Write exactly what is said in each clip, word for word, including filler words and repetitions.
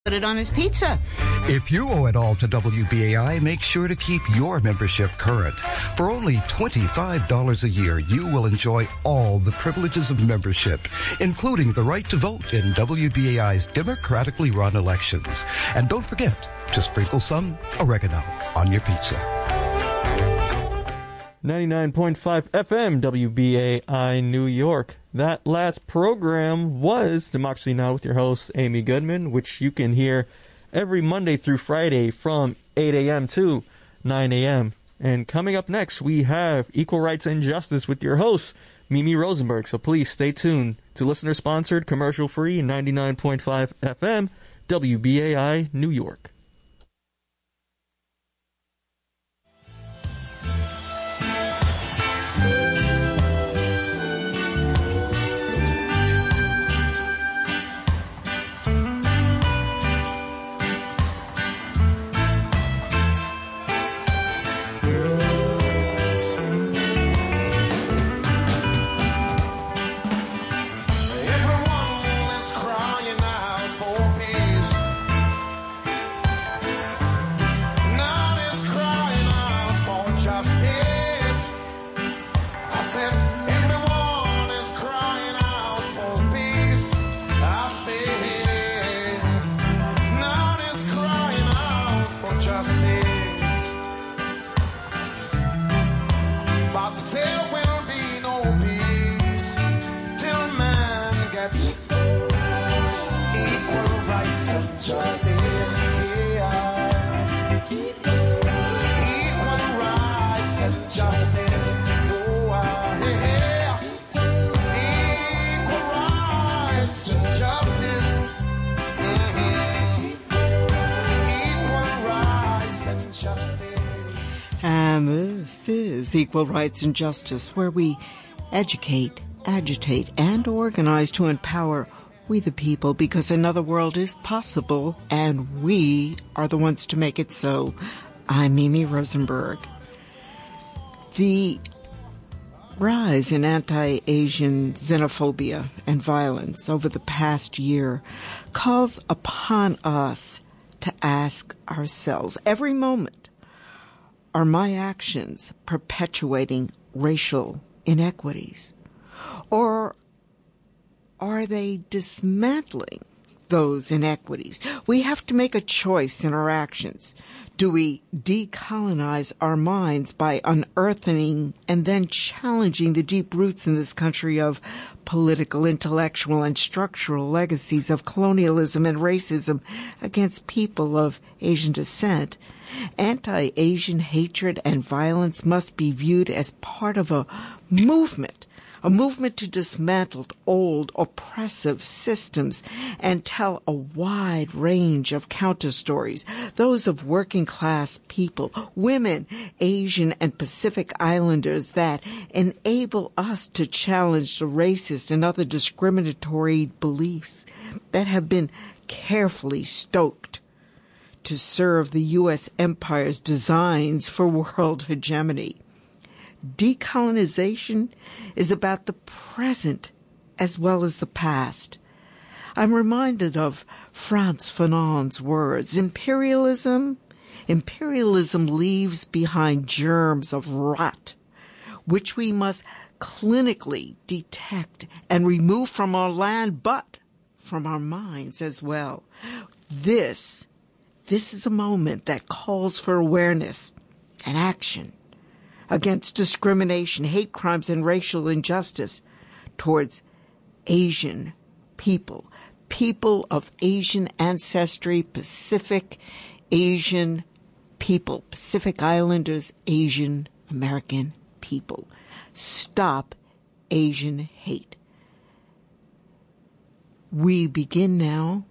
Put it on his pizza. If you owe it all to W B A I, make sure to keep your membership current. For only twenty-five dollars a year, you will enjoy all the privileges of membership, including the right to vote in W B A I's democratically run elections. And don't forget to sprinkle some oregano on your pizza. ninety-nine point five F M, W B A I New York. That last program was Democracy Now! With your host, Amy Goodman, which you can hear every Monday through Friday from eight a.m. to nine a.m. And coming up next, we have Equal Rights and Justice with your host, Mimi Rosenberg. So please stay tuned to listener-sponsored, commercial-free, ninety-nine point five F M, W B A I New York. Equal Rights and Justice, where we educate, agitate, and organize to empower we the people, because another world is possible, and we are the ones to make it so. I'm Mimi Rosenberg. The rise in anti-Asian xenophobia and violence over the past year calls upon us to ask ourselves every moment, are my actions perpetuating racial inequities? Or are they dismantling those inequities? We have to make a choice in our actions. Do we decolonize our minds by unearthing and then challenging the deep roots in this country of political, intellectual, and structural legacies of colonialism and racism against people of Asian descent? Anti-Asian hatred and violence must be viewed as part of a movement, a movement to dismantle old oppressive systems and tell a wide range of counter-stories, those of working-class people, women, Asian and Pacific Islanders, that enable us to challenge the racist and other discriminatory beliefs that have been carefully stoked to serve the U S empire's designs for world hegemony. Decolonization is about the present as well as the past. I'm reminded of Frantz Fanon's words, imperialism, imperialism leaves behind germs of rot, which we must clinically detect and remove from our land, but from our minds as well. This This is a moment that calls for awareness and action against discrimination, hate crimes, and racial injustice towards Asian people, people of Asian ancestry, Pacific Asian people, Pacific Islanders, Asian American people. Stop Asian hate. We begin now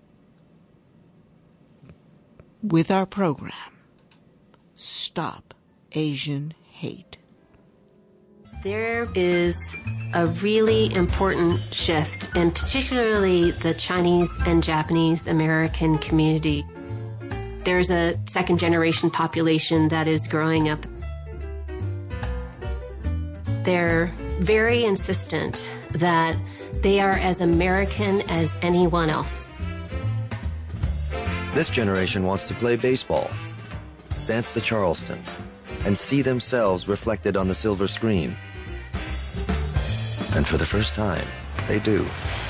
with our program, Stop Asian Hate. There is a really important shift, and particularly the Chinese and Japanese American community. There's a second generation population that is growing up. They're very insistent that they are as American as anyone else. This generation wants to play baseball, dance the Charleston, and see themselves reflected on the silver screen. And for the first time, they do.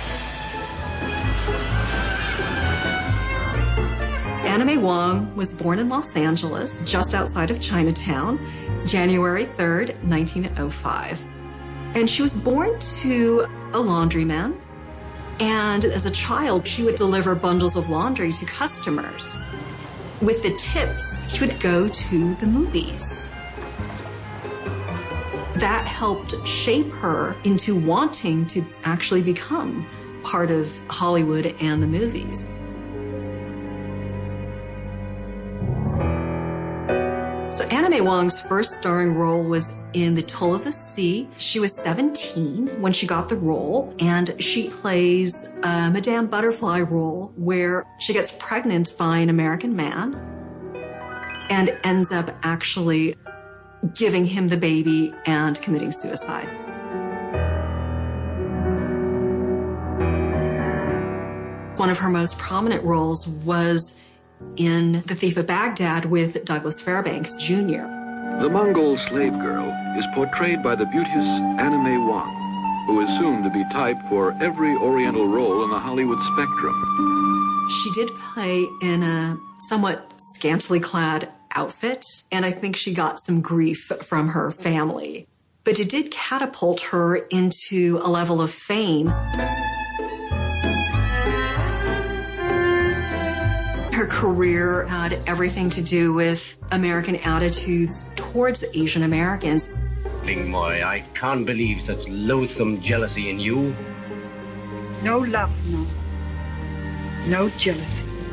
Anna May Wong was born in Los Angeles, just outside of Chinatown, January third, nineteen oh five. And she was born to a laundryman. And as a child, she would deliver bundles of laundry to customers. With the tips, she would go to the movies. That helped shape her into wanting to actually become part of Hollywood and the movies. So Anna May Wong's first starring role was in The Toll of the Sea. She was seventeen when she got the role, and she plays a Madame Butterfly role where she gets pregnant by an American man and ends up actually giving him the baby and committing suicide. One of her most prominent roles was in The Thief of Baghdad with Douglas Fairbanks, Junior The Mongol slave girl is portrayed by the beauteous Anna May Wong, who is soon to be typed for every Oriental role in the Hollywood spectrum. She did play in a somewhat scantily clad outfit, and I think she got some grief from her family. But it did catapult her into a level of fame. Her career had everything to do with American attitudes towards Asian Americans. Ling Moy, I can't believe such loathsome jealousy in you. No love, no. No jealousy.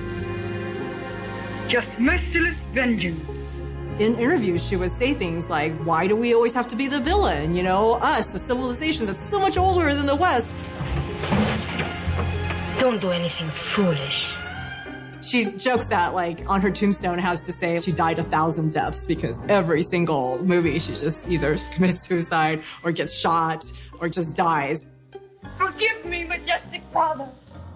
Just merciless vengeance. In interviews, she would say things like, why do we always have to be the villain? You know, us, a civilization that's so much older than the West. Don't do anything foolish. She jokes that, like, on her tombstone has to say she died a thousand deaths because every single movie she just either commits suicide or gets shot or just dies. Forgive me, majestic father.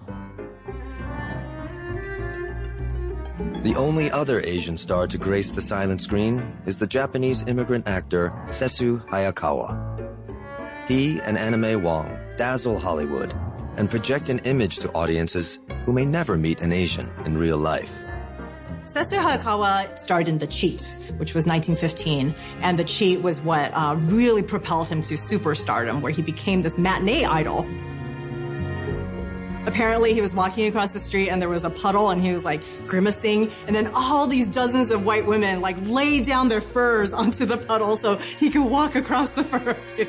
The only other Asian star to grace the silent screen is the Japanese immigrant actor Sessue Hayakawa. He and Anna May Wong dazzle Hollywood and project an image to audiences who may never meet an Asian in real life. Sessue Hayakawa starred in The Cheat, which was nineteen fifteen, and The Cheat was what uh, really propelled him to superstardom, where he became this matinee idol. Apparently, he was walking across the street and there was a puddle and he was like grimacing, and then all these dozens of white women like laid down their furs onto the puddle so he could walk across the fur too.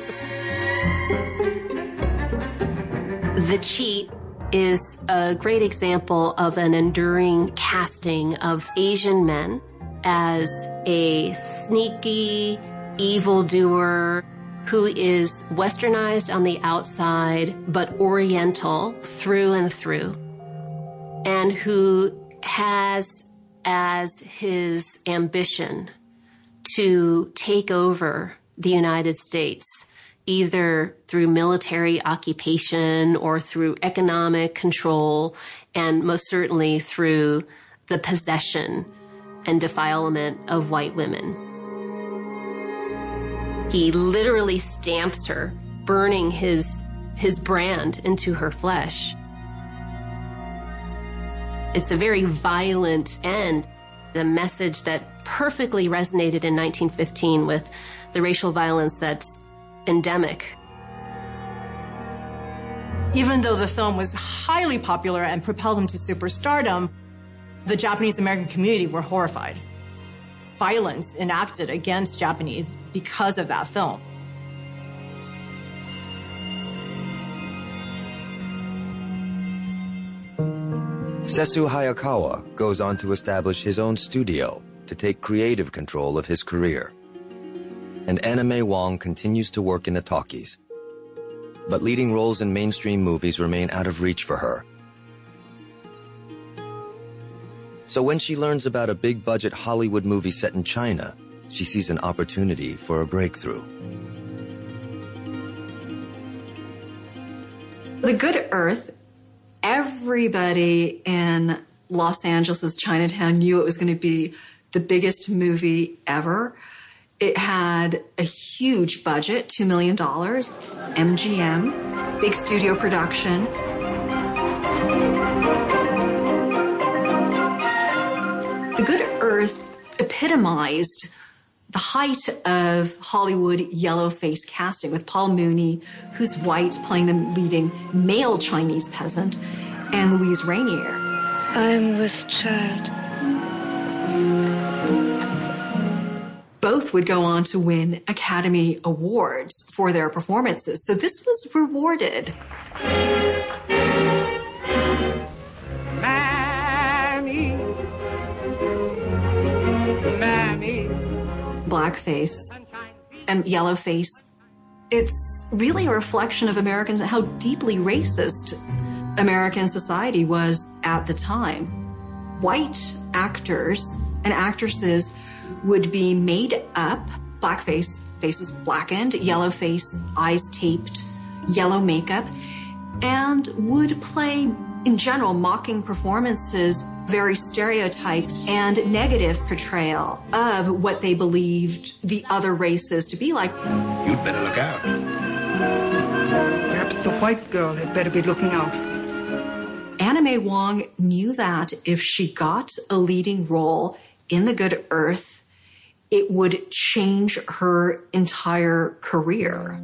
The Cheat is a great example of an enduring casting of Asian men as a sneaky evildoer who is westernized on the outside, but oriental through and through, and who has as his ambition to take over the United States, either through military occupation or through economic control, and most certainly through the possession and defilement of white women. He literally stamps her, burning his, his brand into her flesh. It's a very violent end, the message that perfectly resonated in nineteen fifteen with the racial violence that's endemic. Even though the film was highly popular and propelled him to superstardom, the Japanese American community were horrified. Violence enacted against Japanese because of that film. Sessue Hayakawa goes on to establish his own studio to take creative control of his career. And Anna May Wong continues to work in the talkies. But leading roles in mainstream movies remain out of reach for her. So when she learns about a big-budget Hollywood movie set in China, she sees an opportunity for a breakthrough. The Good Earth, everybody in Los Angeles' Chinatown knew it was going to be the biggest movie ever. It had a huge budget, two million dollars, M G M, big studio production. The Good Earth epitomized the height of Hollywood yellow face casting, with Paul Mooney, who's white, playing the leading male Chinese peasant, and Louise Rainier. I'm this child. Both would go on to win Academy Awards for their performances, so this was rewarded. Mammy. Mammy. Blackface and yellowface. It's really a reflection of Americans and how deeply racist American society was at the time. White actors and actresses would be made up, blackface, faces blackened, yellow face, eyes taped, yellow makeup, and would play, in general, mocking performances, very stereotyped and negative portrayal of what they believed the other races to be like. You'd better look out. Perhaps the white girl had better be looking out. Anna May Wong knew that if she got a leading role in The Good Earth, it would change her entire career.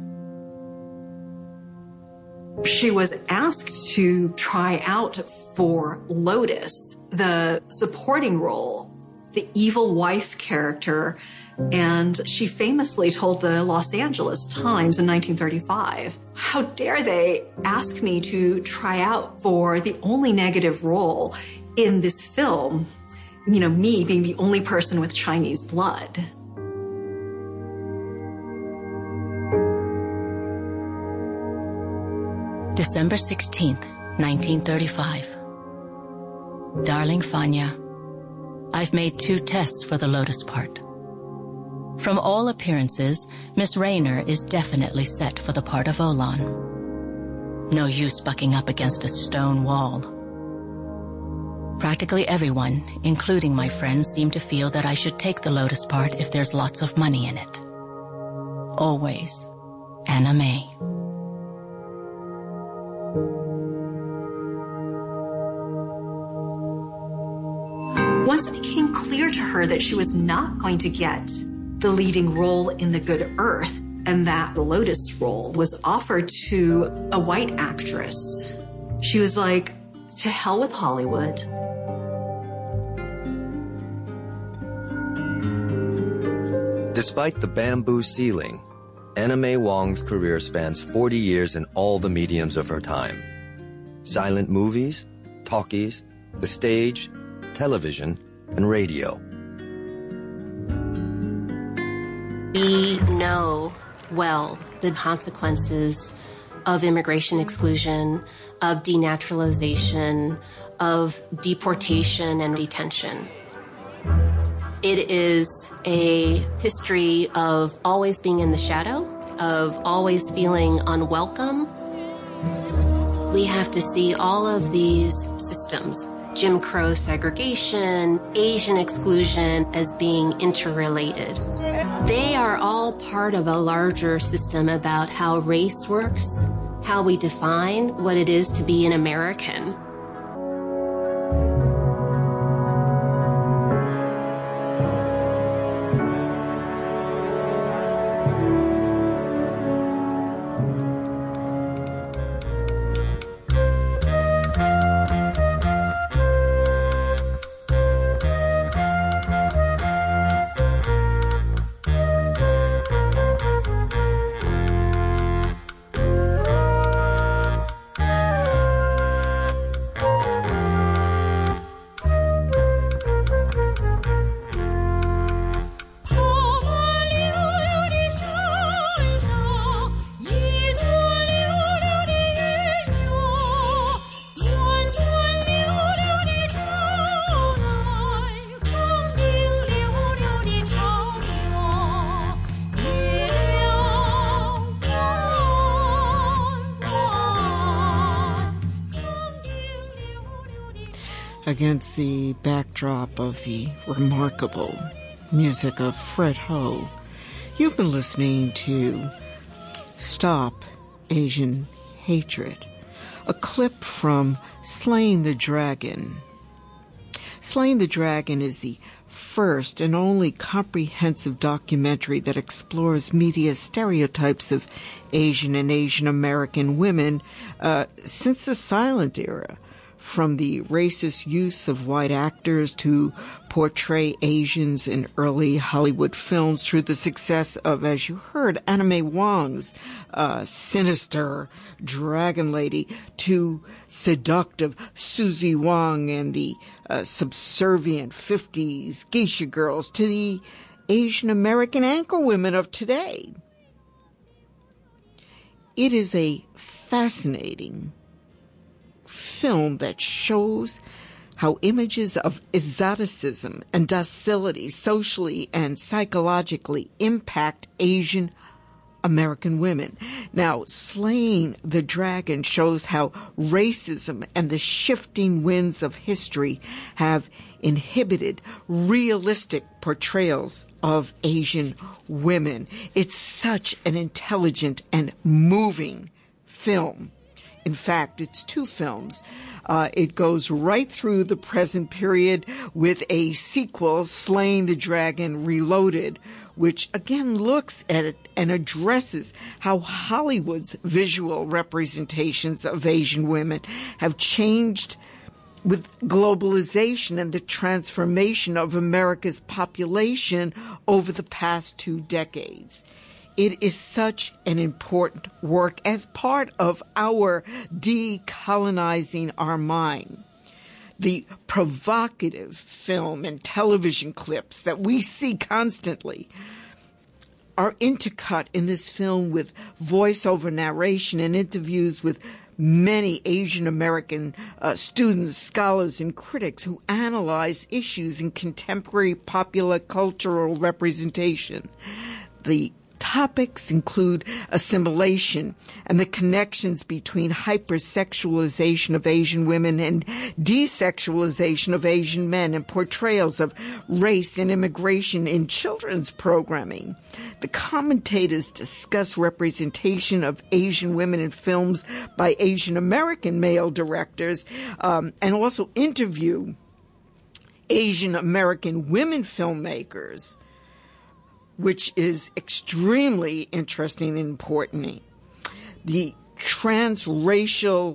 She was asked to try out for Lotus, the supporting role, the evil wife character, and she famously told the Los Angeles Times in nineteen thirty-five, "How dare they ask me to try out for the only negative role in this film, you know, me being the only person with Chinese blood." December sixteenth, nineteen thirty-five. Darling Fanya, I've made two tests for the Lotus part. From all appearances, Miss Raynor is definitely set for the part of Olan. No use bucking up against a stone wall. Practically everyone, including my friends, seem to feel that I should take the Lotus part if there's lots of money in it. Always, Anna May. Once it became clear to her that she was not going to get the leading role in The Good Earth, and that the Lotus role was offered to a white actress, she was like, to hell with Hollywood. Despite the bamboo ceiling, Anna May Wong's career spans forty years in all the mediums of her time. Silent movies, talkies, the stage, television, and radio. We know well the consequences of immigration exclusion, of denaturalization, of deportation and detention. It is a history of always being in the shadow, of always feeling unwelcome. We have to see all of these systems, Jim Crow segregation, Asian exclusion, as being interrelated. They are all part of a larger system about how race works, how we define what it is to be an American. against the backdrop of the remarkable music of Fred Ho. You've been listening to Stop Asian Hatred, a clip from Slaying the Dragon. Slaying the Dragon is the first and only comprehensive documentary that explores media stereotypes of Asian and Asian American women uh, since the silent era, from the racist use of white actors to portray Asians in early Hollywood films through the success of, as you heard, Anna May Wong's uh, sinister Dragon Lady, to seductive Susie Wong and the uh, subservient fifties geisha girls, to the Asian American anchor women of today. It is a fascinating film that shows how images of exoticism and docility socially and psychologically impact Asian American women. Now, Slaying the Dragon shows how racism and the shifting winds of history have inhibited realistic portrayals of Asian women. It's such an intelligent and moving film. In fact, it's two films. Uh, it goes right through the present period with a sequel, Slaying the Dragon Reloaded, which again looks at it and addresses how Hollywood's visual representations of Asian women have changed with globalization and the transformation of America's population over the past two decades. It is such an important work as part of our decolonizing our mind. The provocative film and television clips that we see constantly are intercut in this film with voiceover narration and interviews with many Asian American uh, students, scholars, and critics who analyze issues in contemporary popular cultural representation. The topics include assimilation and the connections between hypersexualization of Asian women and desexualization of Asian men, and portrayals of race and immigration in children's programming. The commentators discuss representation of Asian women in films by Asian American male directors, um, and also interview Asian American women filmmakers, which is extremely interesting and important. The transracial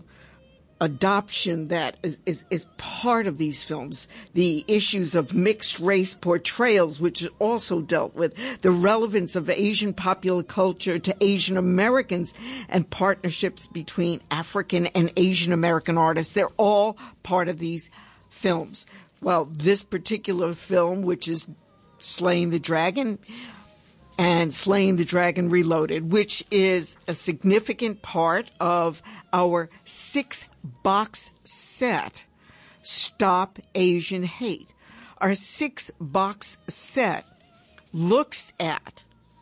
adoption that is, is, is part of these films, the issues of mixed race portrayals, which is also dealt with, the relevance of Asian popular culture to Asian Americans, and partnerships between African and Asian American artists. They're all part of these films. Well, this particular film, which is Slaying the Dragon, and Slaying the Dragon Reloaded, which is a significant part of our six-box set, Stop Asian Hate. Our six-box set looks at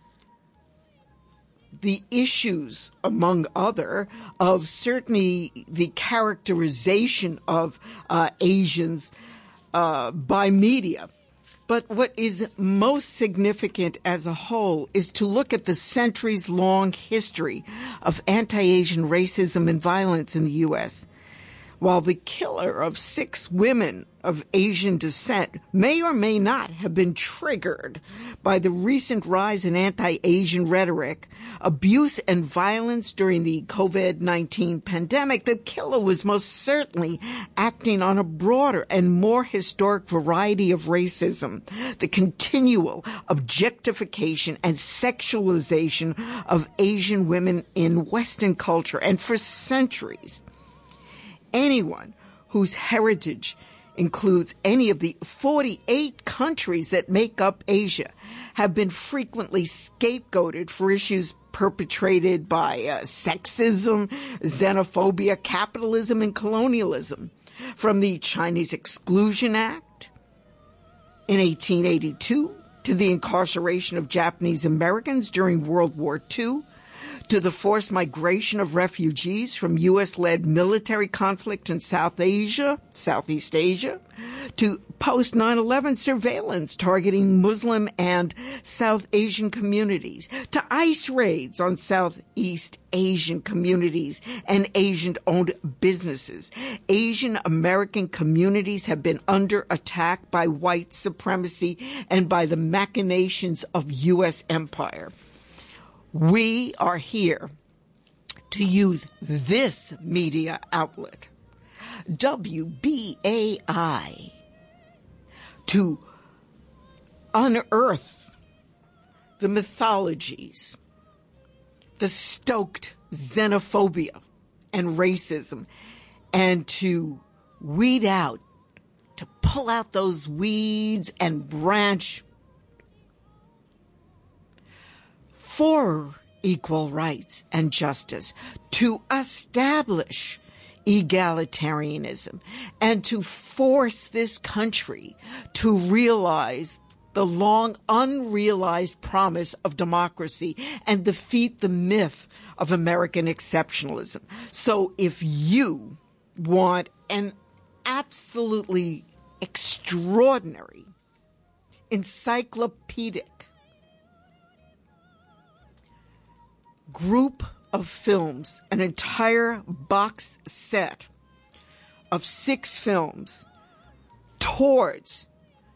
the issues, among other, of certainly the characterization of uh, Asians uh, by media. But what is most significant as a whole is to look at the centuries-long history of anti-Asian racism and violence in the U S While the killer of six women of Asian descent may or may not have been triggered by the recent rise in anti-Asian rhetoric, abuse, and violence during the COVID nineteen pandemic, the killer was most certainly acting on a broader and more historic variety of racism, the continual objectification and sexualization of Asian women in Western culture. And for centuries, anyone whose heritage includes any of the forty-eight countries that make up Asia have been frequently scapegoated for issues perpetrated by uh, sexism, xenophobia, capitalism, and colonialism. From the Chinese Exclusion Act in eighteen eighty-two to the incarceration of Japanese Americans during World War Two, to the forced migration of refugees from U S-led military conflict in South Asia, Southeast Asia, to post nine eleven surveillance targeting Muslim and South Asian communities, to ICE raids on Southeast Asian communities and Asian-owned businesses. Asian American communities have been under attack by white supremacy and by the machinations of U S empire. We are here to use this media outlet, W B A I, to unearth the mythologies, the stoked xenophobia and racism, and to weed out, to pull out those weeds and branch for equal rights and justice, to establish egalitarianism, and to force this country to realize the long unrealized promise of democracy and defeat the myth of American exceptionalism. So if you want an absolutely extraordinary, encyclopedic group of films, an entire box set of six films towards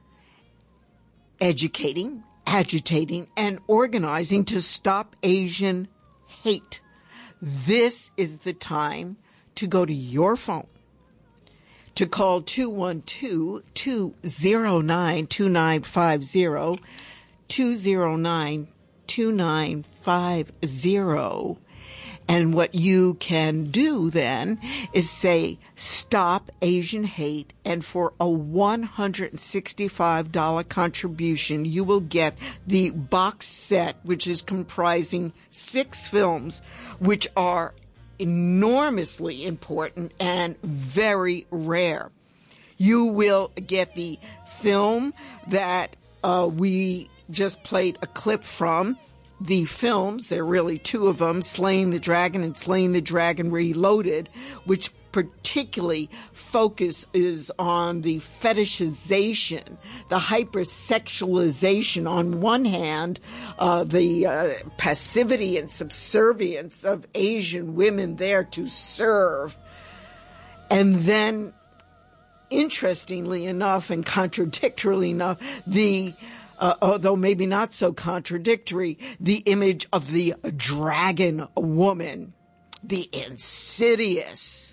educating, agitating, and organizing to stop Asian hate, this is the time to go to your phone, to call two one two, two zero nine, two nine five zero, two zero nine, two nine five zero. And what you can do then is say, stop Asian hate, and for a one hundred sixty-five dollars contribution, you will get the box set, which is comprising six films, which are enormously important and very rare. You will get the film that uh, we just played a clip from. The films, there are really two of them, Slaying the Dragon and Slaying the Dragon Reloaded, which particularly focuses on the fetishization, the hypersexualization on one hand, uh, the uh, passivity and subservience of Asian women there to serve, and then, interestingly enough and contradictorily enough, the Uh, although maybe not so contradictory, the image of the dragon woman, the insidious,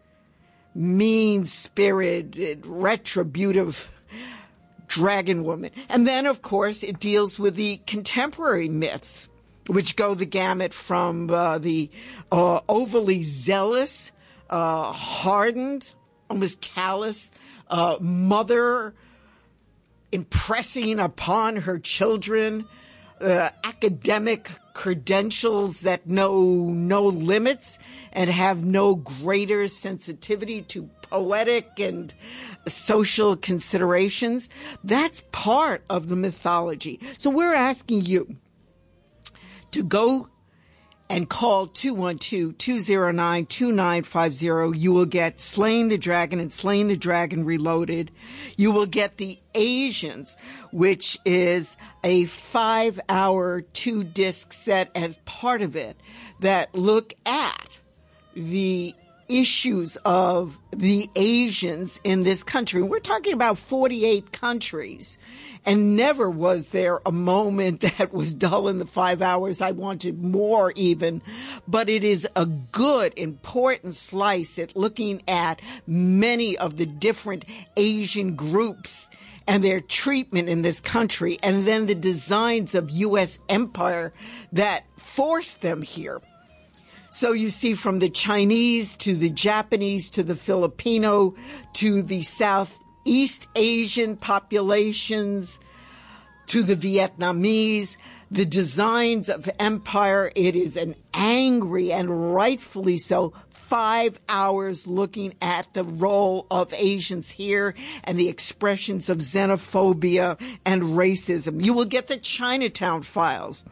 mean-spirited, retributive dragon woman. And then, of course, it deals with the contemporary myths, which go the gamut from uh, the uh, overly zealous, uh, hardened, almost callous uh, mother impressing upon her children uh, academic credentials that know no limits and have no greater sensitivity to poetic and social considerations. That's part of the mythology. So we're asking you to go and call two one two, two zero nine, two nine five zero. You will get Slaying the Dragon and Slaying the Dragon Reloaded. You will get The Asians, which is a five-hour, two-disc set as part of it that look at the issues of the Asians in this country. We're talking about forty-eight countries, and never was there a moment that was dull in the five hours. I wanted more even, but it is a good, important slice at looking at many of the different Asian groups and their treatment in this country, and then the designs of U S empire that forced them here. So you see, from the Chinese to the Japanese to the Filipino to the Southeast Asian populations to the Vietnamese, the designs of empire, it is an angry, and rightfully so, five hours looking at the role of Asians here and the expressions of xenophobia and racism. You will get the Chinatown Files,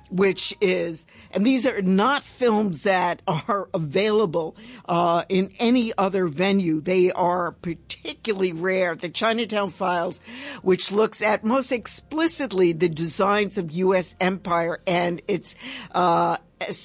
which is, and these are not films that are available uh, in any other venue. They are particularly rare. The Chinatown Files, which looks at most explicitly the designs of U S empire and its uh,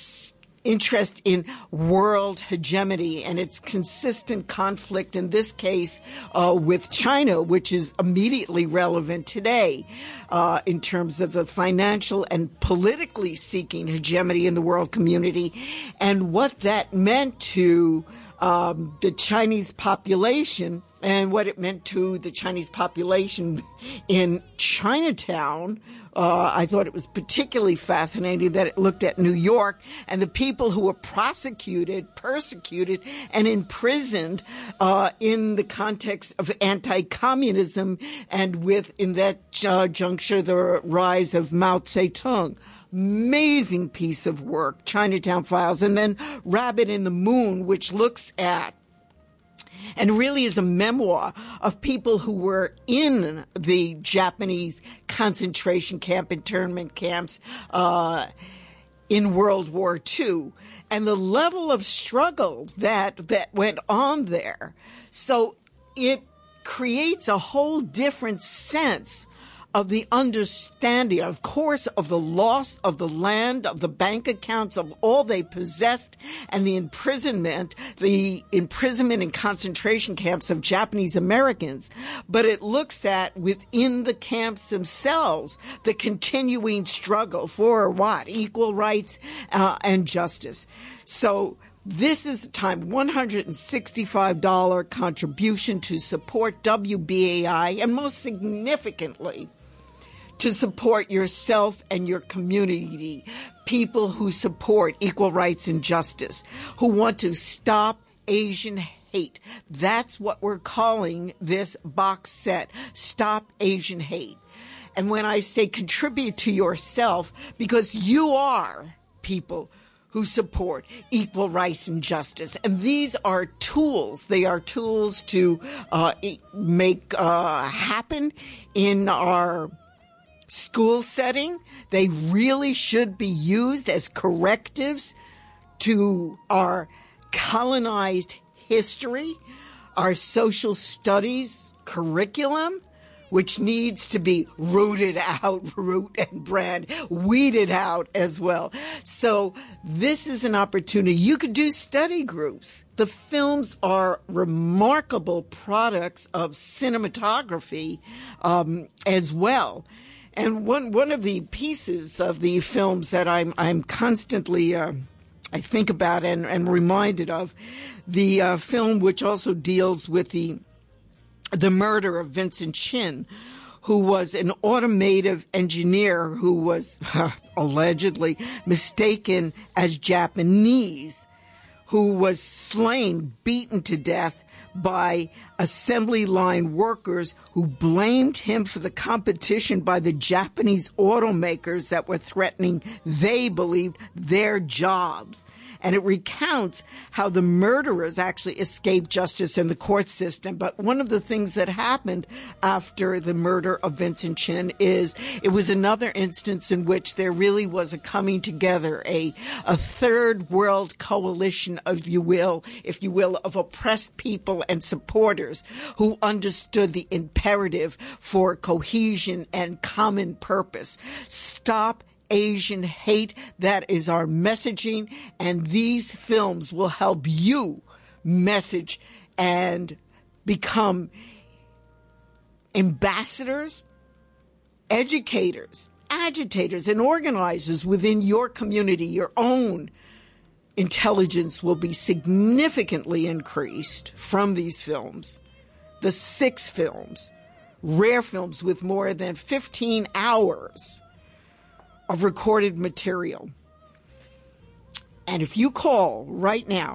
interest in world hegemony and its consistent conflict, in this case, uh, with China, which is immediately relevant today uh, in terms of the financial and politically seeking hegemony in the world community and what that meant to um, the Chinese population and what it meant to the Chinese population in Chinatown. Uh, I thought it was particularly fascinating that it looked at New York and the people who were prosecuted, persecuted, and imprisoned uh, in the context of anti-communism and with, in that uh, juncture, the rise of Mao Zedong. Amazing piece of work, Chinatown Files. And then Rabbit in the Moon, which looks at and really is a memoir of people who were in the Japanese concentration camp, internment camps uh, in World War Two, and the level of struggle that that went on there. So it creates a whole different sense of the understanding, of course, of the loss of the land, of the bank accounts, of all they possessed, and the imprisonment, the imprisonment in concentration camps of Japanese Americans. But it looks at, within the camps themselves, the continuing struggle for what? Equal rights uh, and justice. So this is the time, one hundred sixty-five dollars contribution to support W B A I, and most significantly, to support yourself and your community, people who support equal rights and justice, who want to stop Asian hate. That's what we're calling this box set, Stop Asian Hate. And when I say contribute to yourself, because you are people who support equal rights and justice. And these are tools. They are tools to uh, make uh, happen in our school setting. They really should be used as correctives to our colonized history, our social studies curriculum, which needs to be rooted out, root and brand, weeded out as well. So this is an opportunity. You could do study groups. The films are remarkable products of cinematography um, as well. And one one of the pieces of the films that I'm I'm constantly uh, I think about and, and reminded of, the uh, film which also deals with the the murder of Vincent Chin, who was an automotive engineer who was uh, allegedly mistaken as Japanese, who was slain, beaten to death by assembly line workers who blamed him for the competition by the Japanese automakers that were threatening, they believed, their jobs. And it recounts how the murderers actually escaped justice in the court system. But one of the things that happened after the murder of Vincent Chin is it was another instance in which there really was a coming together, a, a third world coalition, if you will, if you will, of oppressed people and supporters who understood the imperative for cohesion and common purpose. Stop Asian hate. That is our messaging, and these films will help you message and become ambassadors, educators, agitators, and organizers within your community. Your own intelligence will be significantly increased from these films. The six films, rare films with more than fifteen hours of recorded material. And if you call right now,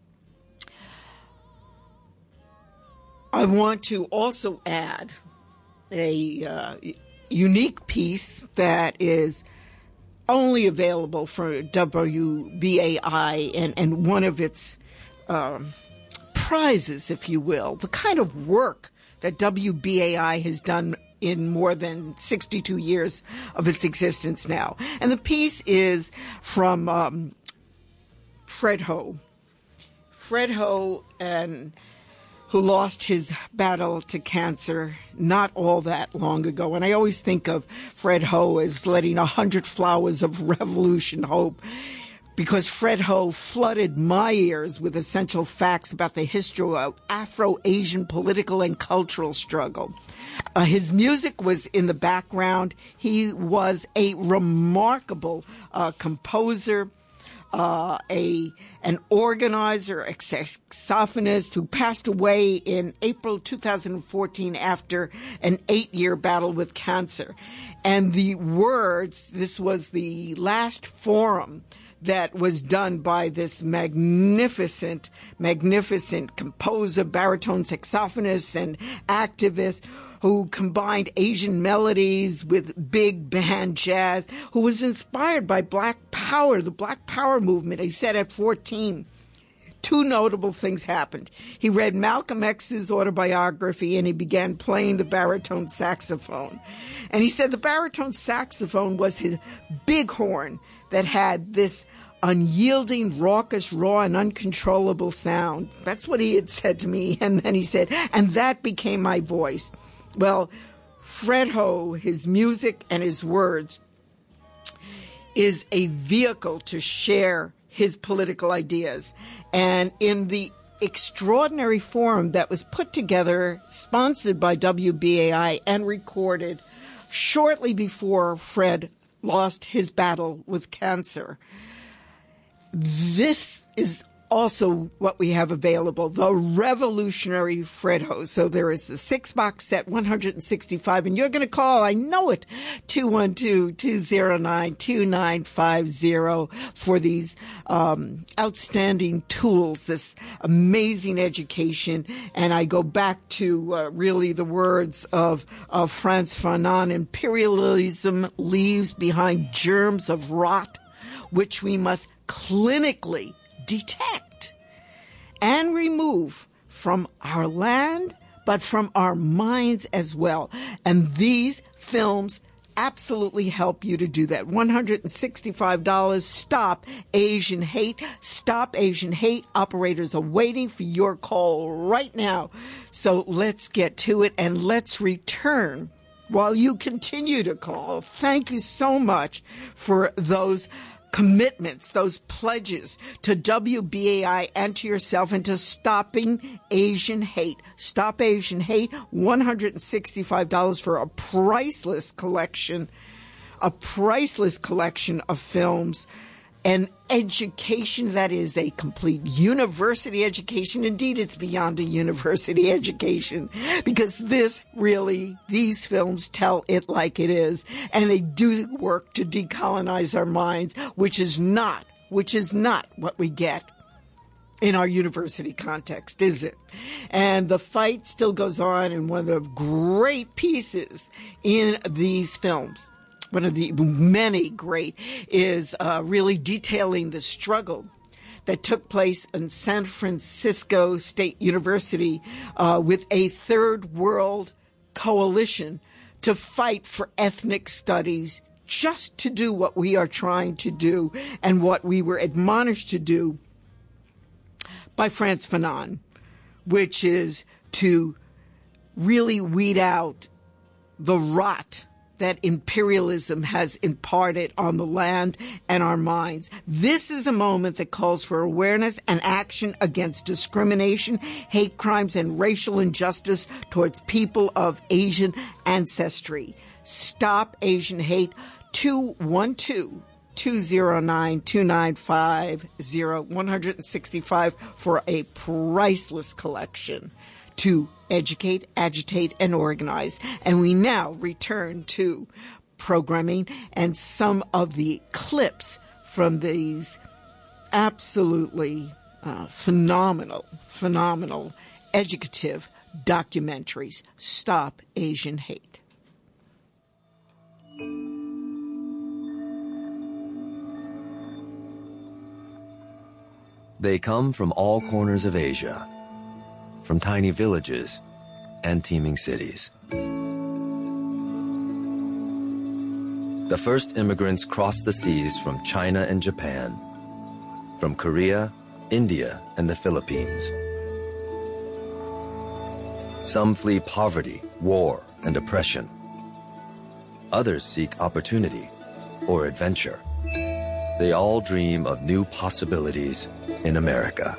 I want to also add a uh, unique piece that is only available for W B A I and, and one of its um, prizes, if you will, the kind of work that W B A I has done in more than sixty-two years of its existence now. And the piece is from um, Fred Ho. Fred Ho, and who lost his battle to cancer not all that long ago. And I always think of Fred Ho as letting a hundred flowers of revolution hope, because Fred Ho flooded my ears with essential facts about the history of Afro-Asian political and cultural struggle. Uh, his music was in the background. He was a remarkable uh, composer, Uh, a an organizer, a saxophonist who passed away in April two thousand fourteen after an eight-year battle with cancer. And the words, this was the last forum that was done by this magnificent, magnificent composer, baritone saxophonist, and activist who combined Asian melodies with big band jazz, who was inspired by Black Power, the Black Power movement. He said at fourteen, two notable things happened. He read Malcolm X's autobiography and he began playing the baritone saxophone. And he said the baritone saxophone was his bighorn that had this unyielding, raucous, raw, and uncontrollable sound. That's what he had said to me. And then he said, and that became my voice. Well, Fred Ho, his music and his words, is a vehicle to share his political ideas. And in the extraordinary forum that was put together, sponsored by W B A I and recorded shortly before Fred lost his battle with cancer, this is also what we have available, the revolutionary Fred Ho. So there is the six-box set, one hundred sixty-five, and you're going to call, I know it, two one two, two zero nine, two nine five zero for these um, outstanding tools, this amazing education. And I go back to uh, really the words of, of Frantz Fanon: imperialism leaves behind germs of rot, which we must clinically detect and remove from our land, but from our minds as well. And these films absolutely help you to do that. one hundred sixty-five dollars. Stop Asian Hate. Stop Asian Hate. Operators are waiting for your call right now. So let's get to it and let's return while you continue to call. Thank you so much for those commitments, those pledges to W B A I and to yourself, and to stopping Asian hate. Stop Asian Hate, one hundred sixty-five dollars for a priceless collection, a priceless collection of films, an education that is a complete university education. Indeed, it's beyond a university education, because this really, these films tell it like it is, and they do work to decolonize our minds, which is not, which is not what we get in our university context, is it? And the fight still goes on, and one of the great pieces in these films, one of the many great, is uh, really detailing the struggle that took place in San Francisco State University uh, with a third world coalition to fight for ethnic studies, just to do what we are trying to do and what we were admonished to do by Frantz Fanon, which is to really weed out the rot that imperialism has imparted on the land and our minds. This is a moment that calls for awareness and action against discrimination, hate crimes, and racial injustice towards people of Asian ancestry. Stop Asian Hate, two one two, two zero nine, two nine five zero, one hundred sixty-five for a priceless collection to educate, agitate, and organize. And we now return to programming and some of the clips from these absolutely uh, phenomenal, phenomenal educative documentaries. Stop Asian Hate. They come from all corners of Asia, from tiny villages and teeming cities. The first immigrants crossed the seas from China and Japan, from Korea, India, and the Philippines. Some flee poverty, war, and oppression. Others seek opportunity or adventure. They all dream of new possibilities in America.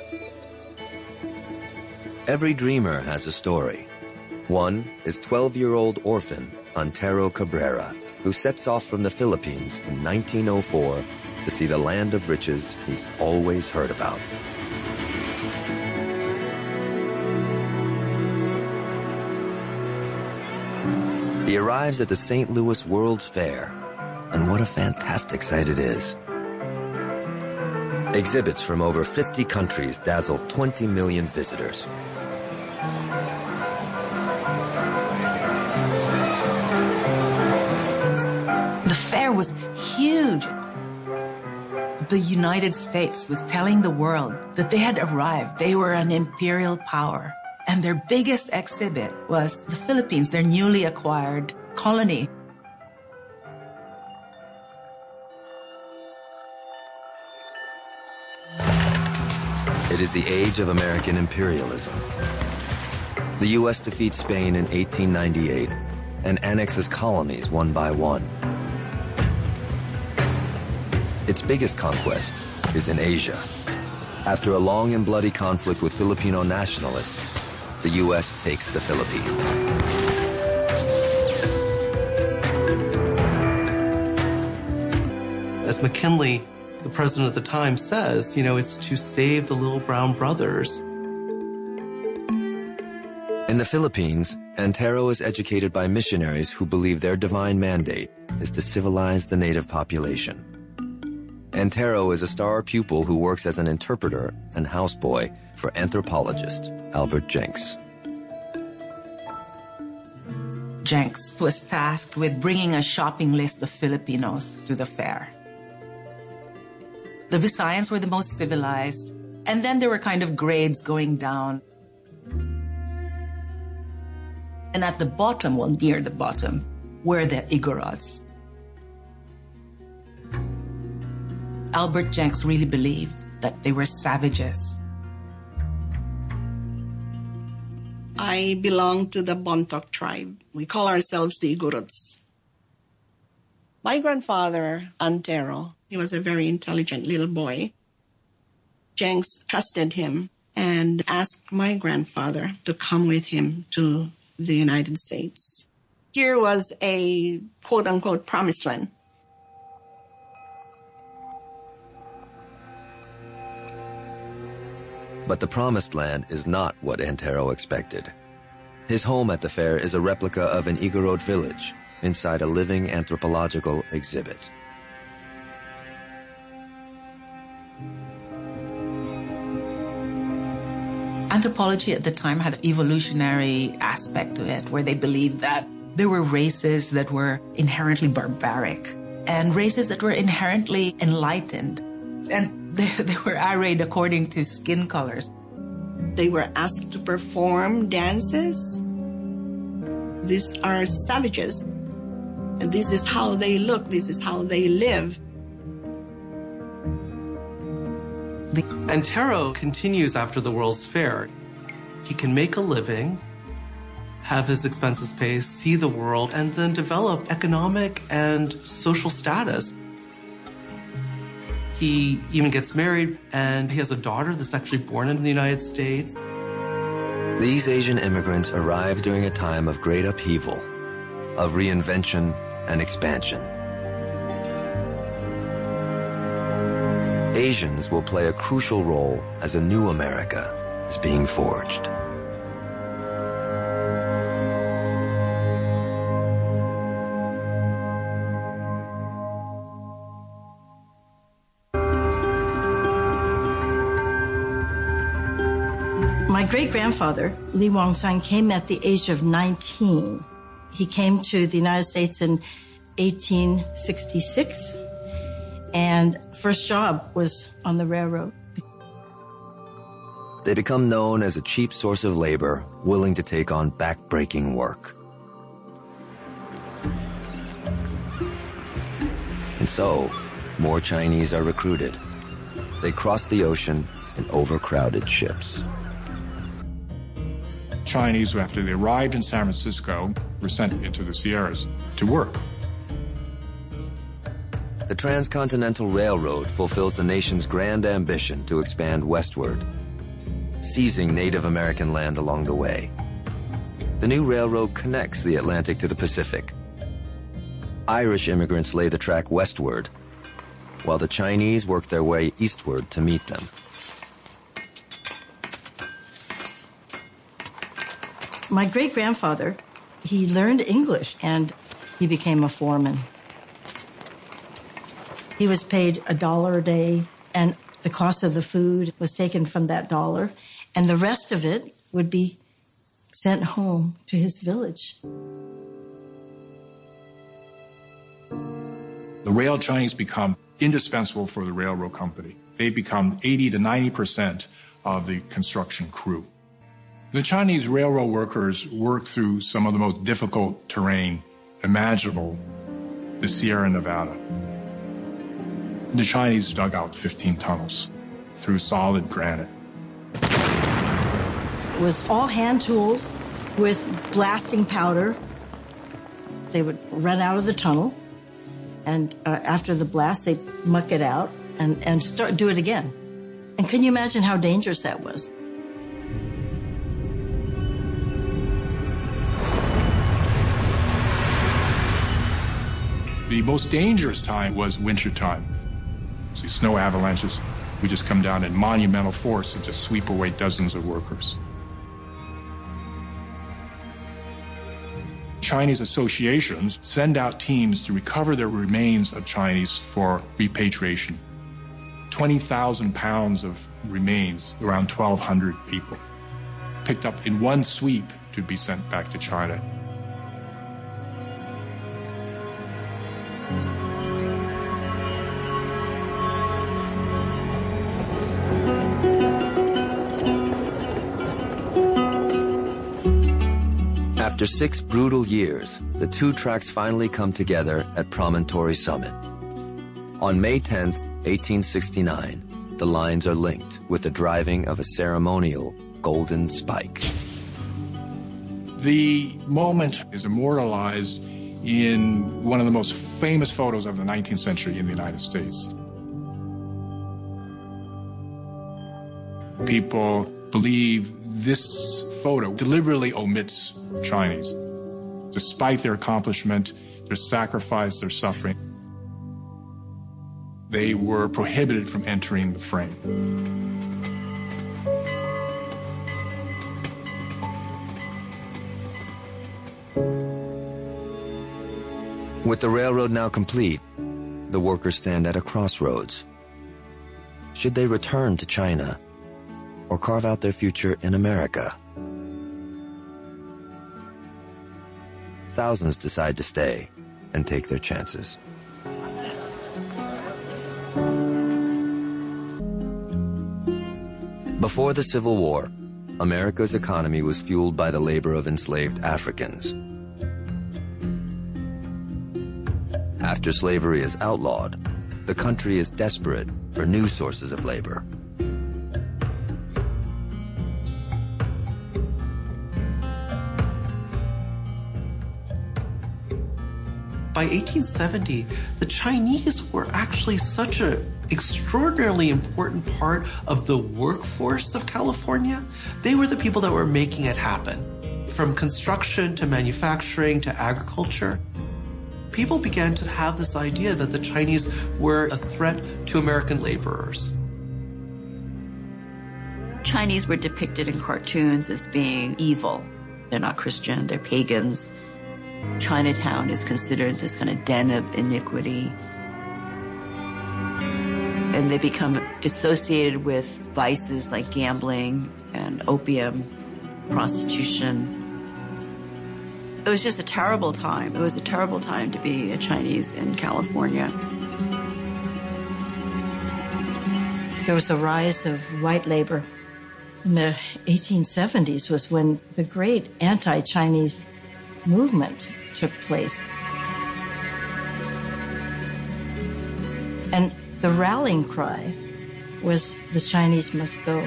Every dreamer has a story. One is twelve-year-old orphan Antero Cabrera, who sets off from the Philippines in nineteen oh four to see the land of riches he's always heard about. He arrives at the Saint Louis World's Fair, and what a fantastic sight it is. Exhibits from over fifty countries dazzle twenty million visitors. The fair was huge. The United States was telling the world that they had arrived. They were an imperial power. And their biggest exhibit was the Philippines, their newly acquired colony. It is the age of American imperialism. The U S defeats Spain in eighteen ninety-eight and annexes colonies one by one. Its biggest conquest is in Asia. After a long and bloody conflict with Filipino nationalists, the U S takes the Philippines. As McKinley, the president at the time, says, you know, it's to save the little brown brothers. In the Philippines, Antero is educated by missionaries who believe their divine mandate is to civilize the native population. Antero is a star pupil who works as an interpreter and houseboy for anthropologist Albert Jenks. Jenks was tasked with bringing a shopping list of Filipinos to the fair. The Visayans were the most civilized, and then there were kind of grades going down. And at the bottom, well, near the bottom, were the Igorots. Albert Jenks really believed that they were savages. I belong to the Bontoc tribe. We call ourselves the Igorots. My grandfather, Antero, he was a very intelligent little boy. Jenks trusted him and asked my grandfather to come with him to the United States. Here was a quote-unquote promised land. But the promised land is not what Antero expected. His home at the fair is a replica of an Igorot village inside a living anthropological exhibit. Anthropology at the time had an evolutionary aspect to it, where they believed that there were races that were inherently barbaric and races that were inherently enlightened. And they, they were arrayed according to skin colors. They were asked to perform dances. These are savages. And this is how they look. This is how they live. Antero continues after the World's Fair. He can make a living, have his expenses paid, see the world, and then develop economic and social status. He even gets married, and he has a daughter that's actually born in the United States. These Asian immigrants arrived during a time of great upheaval, of reinvention and expansion. Asians will play a crucial role as a new America is being forged. My great-grandfather, Lee Wong-Sang, came at the age of nineteen. He came to the United States in eighteen sixty-six, and first job was on the railroad. They become known as a cheap source of labor, willing to take on back-breaking work. And so, more Chinese are recruited. They cross the ocean in overcrowded ships. Chinese, after they arrived in San Francisco, were sent into the Sierras to work. The Transcontinental Railroad fulfills the nation's grand ambition to expand westward, seizing Native American land along the way. The new railroad connects the Atlantic to the Pacific. Irish immigrants lay the track westward, while the Chinese work their way eastward to meet them. My great-grandfather, he learned English and he became a foreman. He was paid a dollar a day, and the cost of the food was taken from that dollar, and the rest of it would be sent home to his village. The rail Chinese become indispensable for the railroad company. They become eighty to ninety percent of the construction crew. The Chinese railroad workers work through some of the most difficult terrain imaginable, the Sierra Nevada. The Chinese dug out fifteen tunnels through solid granite. It was all hand tools with blasting powder. They would run out of the tunnel, and uh, after the blast, they'd muck it out and, and start do it again. And can you imagine how dangerous that was? The most dangerous time was wintertime. See, snow avalanches would just come down in monumental force and just sweep away dozens of workers. Chinese associations send out teams to recover the remains of Chinese for repatriation. twenty thousand pounds of remains, around twelve hundred people, picked up in one sweep to be sent back to China. After six brutal years, the two tracks finally come together at Promontory Summit. On May tenth, eighteen sixty-nine, the lines are linked with the driving of a ceremonial golden spike. The moment is immortalized in one of the most famous photos of the nineteenth century in the United States. People believe this photo deliberately omits Chinese. Despite their accomplishment, their sacrifice, their suffering, they were prohibited from entering the frame. With the railroad now complete, the workers stand at a crossroads. Should they return to China or carve out their future in America? Thousands decide to stay and take their chances. Before the Civil War, America's economy was fueled by the labor of enslaved Africans. After slavery is outlawed, the country is desperate for new sources of labor. By eighteen seventy, the Chinese were actually such an extraordinarily important part of the workforce of California. They were the people that were making it happen. From construction to manufacturing to agriculture, people began to have this idea that the Chinese were a threat to American laborers. Chinese were depicted in cartoons as being evil. They're not Christian, they're pagans. Chinatown is considered this kind of den of iniquity. And they become associated with vices like gambling and opium, prostitution. It was just a terrible time. It was a terrible time to be a Chinese in California. There was a rise of white labor. In the eighteen seventies was when the great anti-Chinese movement took place. And the rallying cry was, the Chinese must go.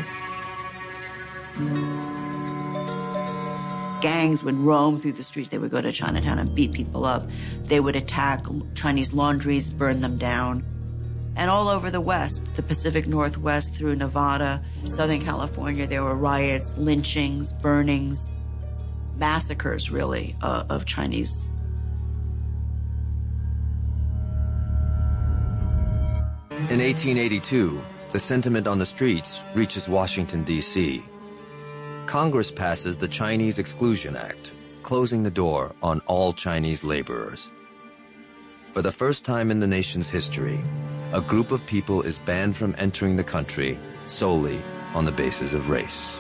Gangs would roam through the streets. They would go to Chinatown and beat people up. They would attack Chinese laundries, burn them down. And all over the West, the Pacific Northwest through Nevada, Southern California, there were riots, lynchings, burnings, massacres, really, uh, of Chinese. In eighteen eighty-two, the sentiment on the streets reaches Washington, D C Congress passes the Chinese Exclusion Act, closing the door on all Chinese laborers. For the first time in the nation's history, a group of people is banned from entering the country solely on the basis of race.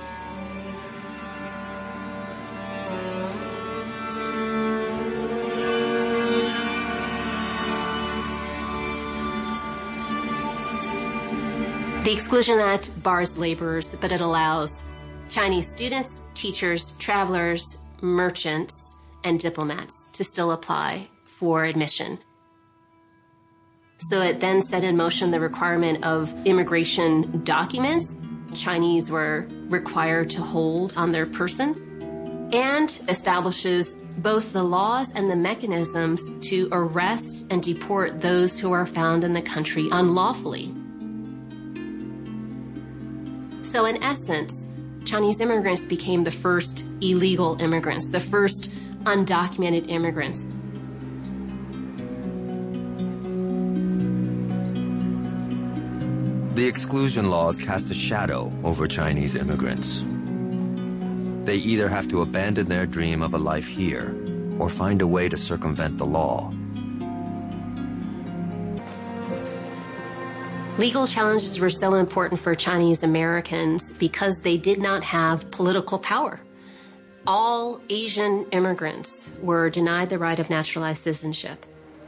The Exclusion Act bars laborers, but it allows Chinese students, teachers, travelers, merchants, and diplomats to still apply for admission. So it then set in motion the requirement of immigration documents Chinese were required to hold on their person, and establishes both the laws and the mechanisms to arrest and deport those who are found in the country unlawfully. So in essence, Chinese immigrants became the first illegal immigrants, the first undocumented immigrants. The exclusion laws cast a shadow over Chinese immigrants. They either have to abandon their dream of a life here or find a way to circumvent the law. Legal challenges were so important for Chinese Americans because they did not have political power. All Asian immigrants were denied the right of naturalized citizenship.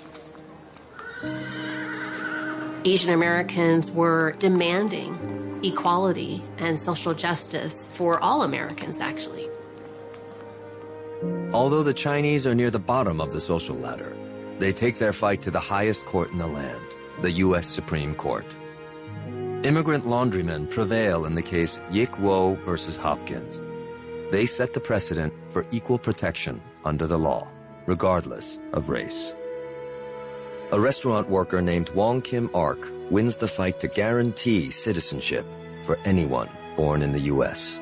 Asian Americans were demanding equality and social justice for all Americans, actually. Although the Chinese are near the bottom of the social ladder, they take their fight to the highest court in the land, the U S Supreme Court. Immigrant laundrymen prevail in the case Yik Wo versus Hopkins. They set the precedent for equal protection under the law, regardless of race. A restaurant worker named Wong Kim Ark wins the fight to guarantee citizenship for anyone born in the U S.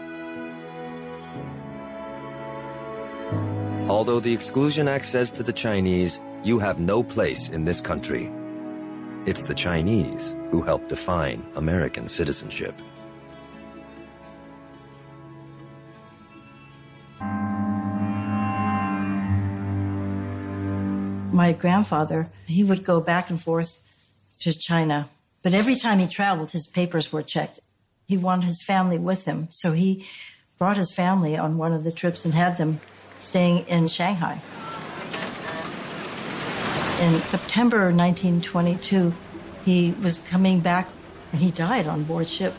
Although the Exclusion Act says to the Chinese, you have no place in this country, it's the Chinese who helped define American citizenship. My grandfather, he would go back and forth to China, but every time he traveled, his papers were checked. He wanted his family with him, so he brought his family on one of the trips and had them staying in Shanghai. In September nineteen twenty-two, he was coming back and he died on board ship.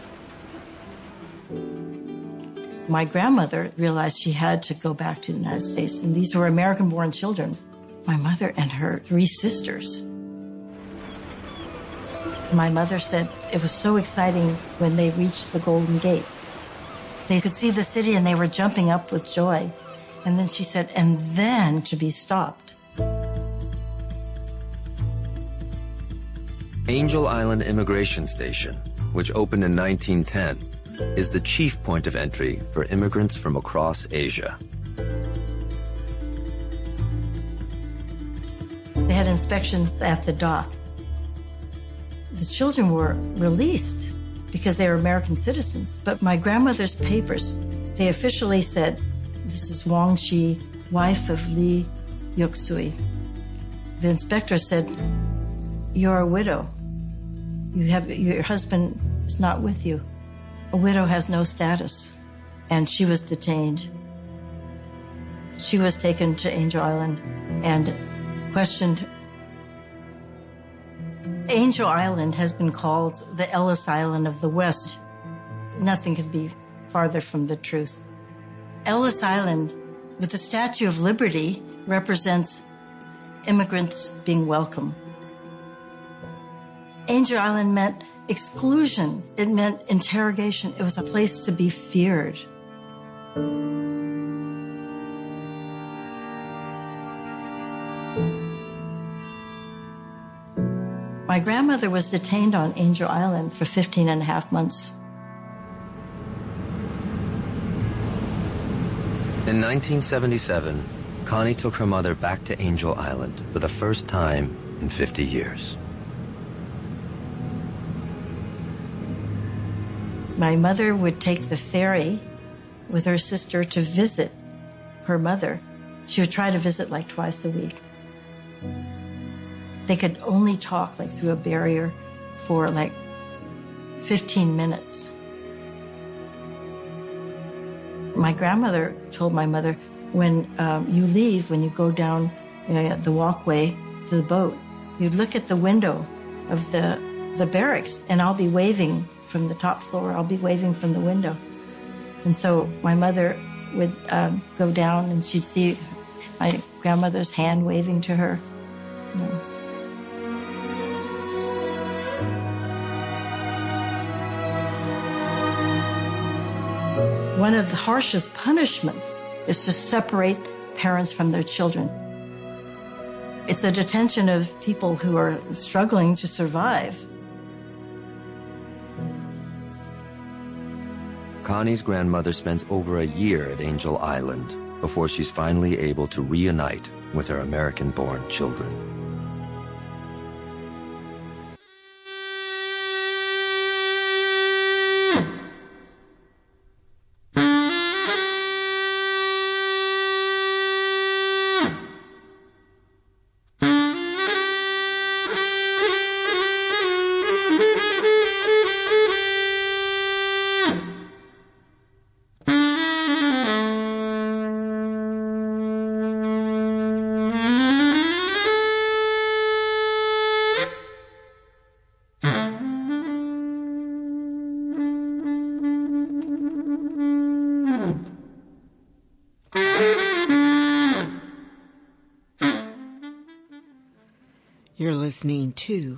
My grandmother realized she had to go back to the United States, and these were American-born children. My mother and her three sisters. My mother said it was so exciting when they reached the Golden Gate. They could see the city and they were jumping up with joy. And then she said, and then to be stopped. Angel Island Immigration Station, which opened in nineteen ten, is the chief point of entry for immigrants from across Asia. They had inspection at the dock. The children were released because they were American citizens. But my grandmother's papers, they officially said, this is Wang Shi, wife of Li Yuxui. The inspector said, you're a widow. You have, your husband is not with you. A widow has no status. And she was detained. She was taken to Angel Island and questioned. Angel Island has been called the Ellis Island of the West. Nothing could be farther from the truth. Ellis Island, with the Statue of Liberty, represents immigrants being welcome. Angel Island meant exclusion. It meant interrogation. It was a place to be feared. My grandmother was detained on Angel Island for fifteen and a half months. In nineteen seventy-seven, Connie took her mother back to Angel Island for the first time in fifty years. My mother would take the ferry with her sister to visit her mother. She would try to visit like twice a week. They could only talk like through a barrier for like fifteen minutes. My grandmother told my mother, when um, you leave, when you go down you know, the walkway to the boat, you'd look at the window of the, the barracks, and I'll be waving from the top floor. I'll be waving from the window. And so my mother would um, go down, and she'd see my grandmother's hand waving to her. You know. One of the harshest punishments is to separate parents from their children. It's a detention of people who are struggling to survive. Connie's grandmother spends over a year at Angel Island before she's finally able to reunite with her American-born children. You're listening to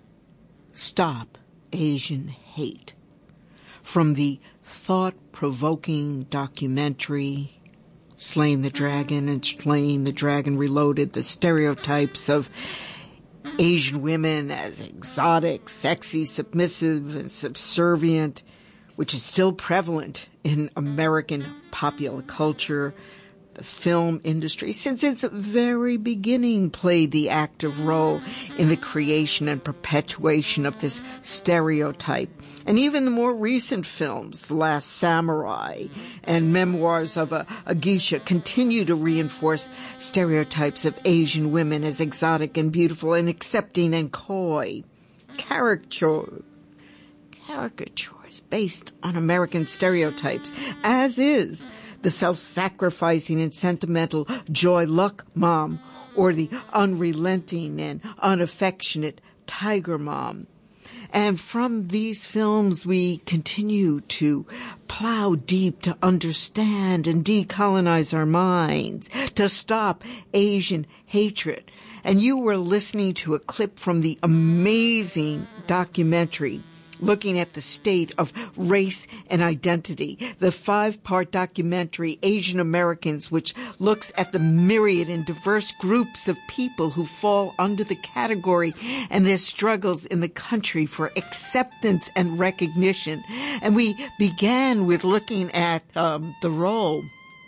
Stop Asian Hate from the thought-provoking documentary Slaying the Dragon and Slaying the Dragon Reloaded, the stereotypes of Asian women as exotic, sexy, submissive, and subservient, which is still prevalent in American popular culture. The film industry, since its very beginning, played the active role in the creation and perpetuation of this stereotype. And even the more recent films, The Last Samurai and Memoirs of a, a Geisha, continue to reinforce stereotypes of Asian women as exotic and beautiful and accepting and coy. Caricature, caricatures based on American stereotypes, as is the self-sacrificing and sentimental Joy Luck mom, or the unrelenting and unaffectionate Tiger mom. And from these films, we continue to plow deep to understand and decolonize our minds, to stop Asian hatred. And you were listening to a clip from the amazing documentary looking at the state of race and identity, the five-part documentary, Asian Americans, which looks at the myriad and diverse groups of people who fall under the category and their struggles in the country for acceptance and recognition. And we began with looking at um, the role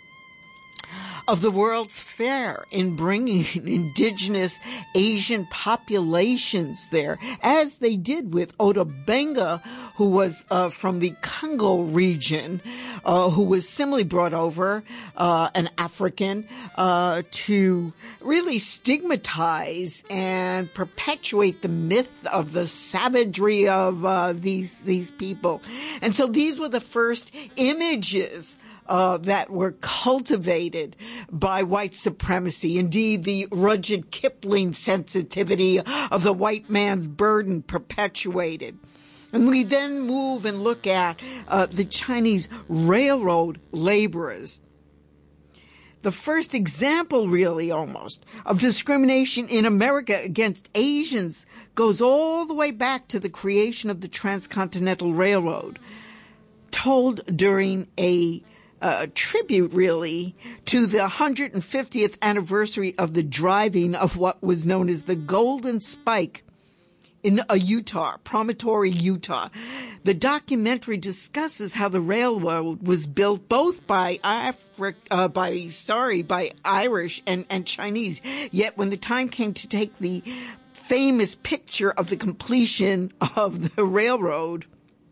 of the World's Fair in bringing indigenous Asian populations there, as they did with Ota Benga, who was uh, from the Congo region, uh, who was similarly brought over, uh, an African, uh, to really stigmatize and perpetuate the myth of the savagery of uh, these these people. And so these were the first images Uh, that were cultivated by white supremacy. Indeed, the Rudyard Kipling sensitivity of the white man's burden perpetuated. And we then move and look at uh, the Chinese railroad laborers. the first example, really, almost, of discrimination in America against Asians goes all the way back to the creation of the Transcontinental Railroad, told during a uh, tribute, really, to the one hundred fiftieth anniversary of the driving of what was known as the Golden Spike in uh, Utah, Promontory, Utah. The documentary discusses how the railroad was built both by Afri- uh, by sorry, by Irish and, and Chinese. Yet when the time came to take the famous picture of the completion of the railroad,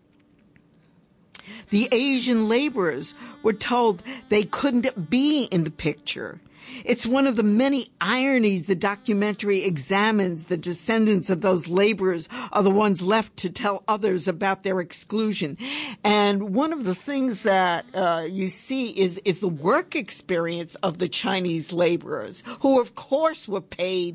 the Asian laborers were told they couldn't be in the picture. It's one of the many ironies the documentary examines. The descendants of those laborers are the ones left to tell others about their exclusion. And one of the things that uh, you see is, is the work experience of the Chinese laborers, who, of course, were paid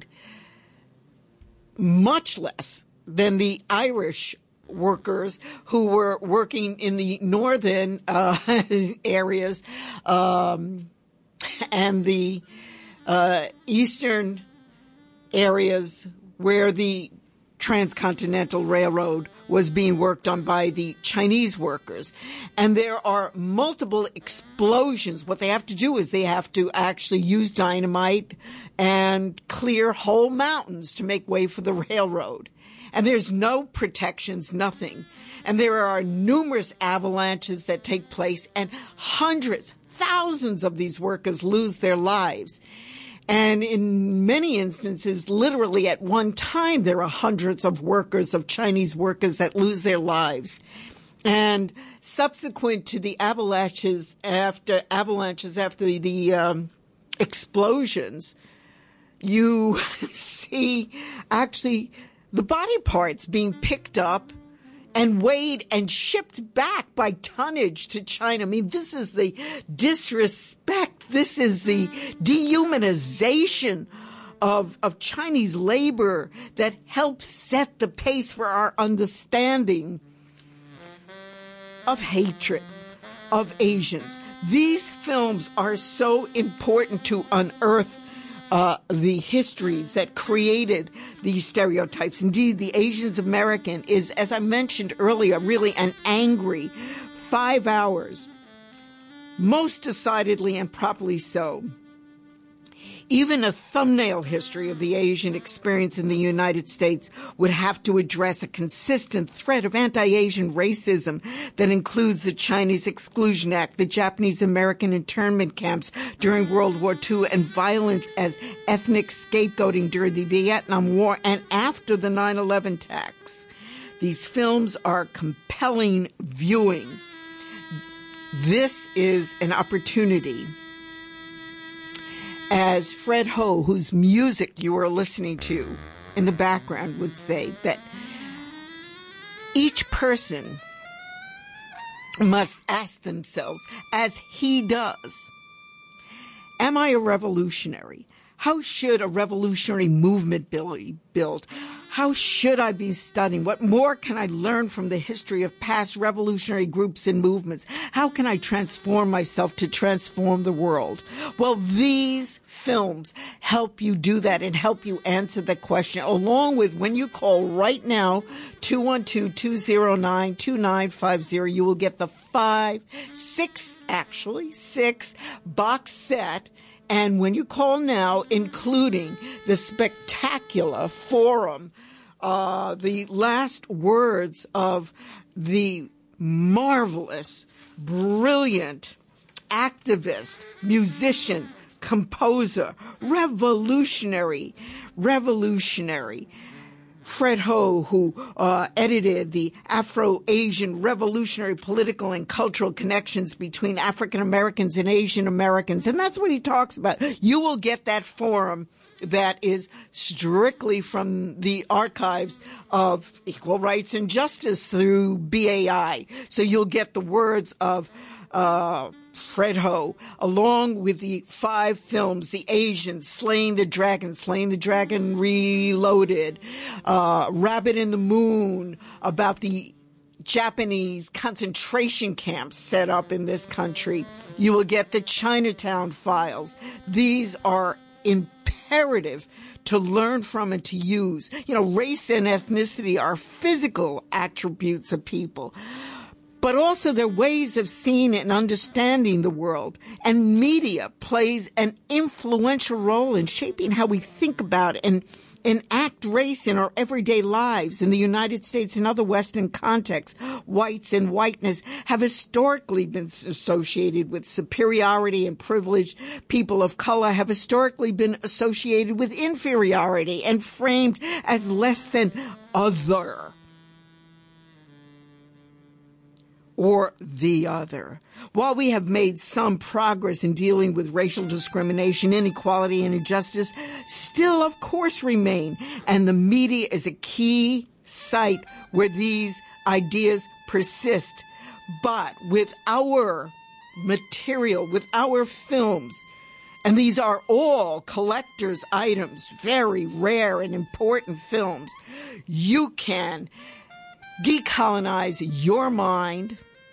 much less than the Irish workers who were working in the northern uh, areas um, and the uh, eastern areas where the Transcontinental Railroad was being worked on by the Chinese workers. And there are multiple explosions. What they have to do is they have to actually use dynamite and clear whole mountains to make way for the railroad. And there's no protections, nothing. And there are numerous avalanches that take place, and hundreds, thousands of these workers lose their lives. And in many instances, literally at one time, there are hundreds of workers, of Chinese workers, that lose their lives. And subsequent to the avalanches after avalanches after the, the um, explosions, you see actually the body parts being picked up and weighed and shipped back by tonnage to China. I mean, this is the disrespect. This is the dehumanization of, of Chinese labor that helps set the pace for our understanding of hatred of Asians. These films are so important to unearth Uh, the histories that created these stereotypes. Indeed, the Asians American is, as I mentioned earlier, really an angry five hours, most decidedly and properly so. Even a thumbnail history of the Asian experience in the United States would have to address a consistent threat of anti-Asian racism that includes the Chinese Exclusion Act, the Japanese American internment camps during World War Two, and violence as ethnic scapegoating during the Vietnam War and after the nine eleven attacks. These films are compelling viewing. This is an opportunity, as Fred Ho, whose music you are listening to in the background, would say, that each person must ask themselves, as he does, am I a revolutionary? How should a revolutionary movement be built? How should I be studying? What more can I learn from the history of past revolutionary groups and movements? How can I transform myself to transform the world? Well, these films help you do that and help you answer that question, along with when you call right now, two one two, two zero nine, two nine five zero, you will get the five, six, actually, six box set. And when you call now, including the spectacular forum, uh, the last words of the marvelous, brilliant activist, musician, composer, revolutionary, revolutionary, Fred Ho, who uh, edited the Afro-Asian Revolutionary Political and Cultural Connections between African Americans and Asian Americans. And that's what he talks about. You will get that forum that is strictly from the archives of Equal Rights and Justice through B A I. So you'll get the words of uh Fred Ho, along with the five films, The Asians, Slaying the Dragon, Slaying the Dragon Reloaded, uh, Rabbit in the Moon, about the Japanese concentration camps set up in this country. You will get the Chinatown Files. These are imperative to learn from and to use. You know, race and ethnicity are physical attributes of people, but also they're ways of seeing and understanding the world. And media plays an influential role in shaping how we think about and enact race in our everyday lives. In the United States and other Western contexts, whites and whiteness have historically been associated with superiority and privilege. People of color have historically been associated with inferiority and framed as less than other, or the other. While we have made some progress in dealing with racial discrimination, inequality, and injustice, still, of course, remain. And the media is a key site where these ideas persist. But with our material, with our films, and these are all collector's items, very rare and important films, you can decolonize your mind.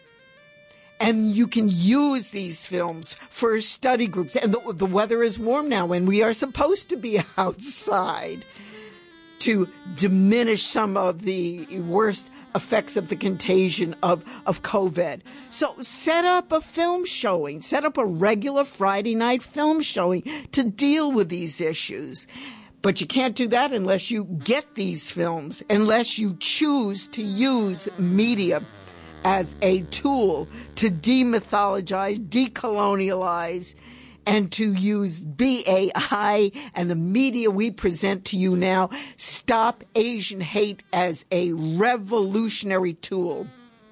And you can use these films for study groups. And the, the weather is warm now, and we are supposed to be outside to diminish some of the worst effects of the contagion of, of COVID. So set up a film showing, set up a regular Friday night film showing to deal with these issues. But you can't do that unless you get these films, unless you choose to use media as a tool to demythologize, decolonialize, and to use B A I and the media we present to you now, Stop Asian Hate, as a revolutionary tool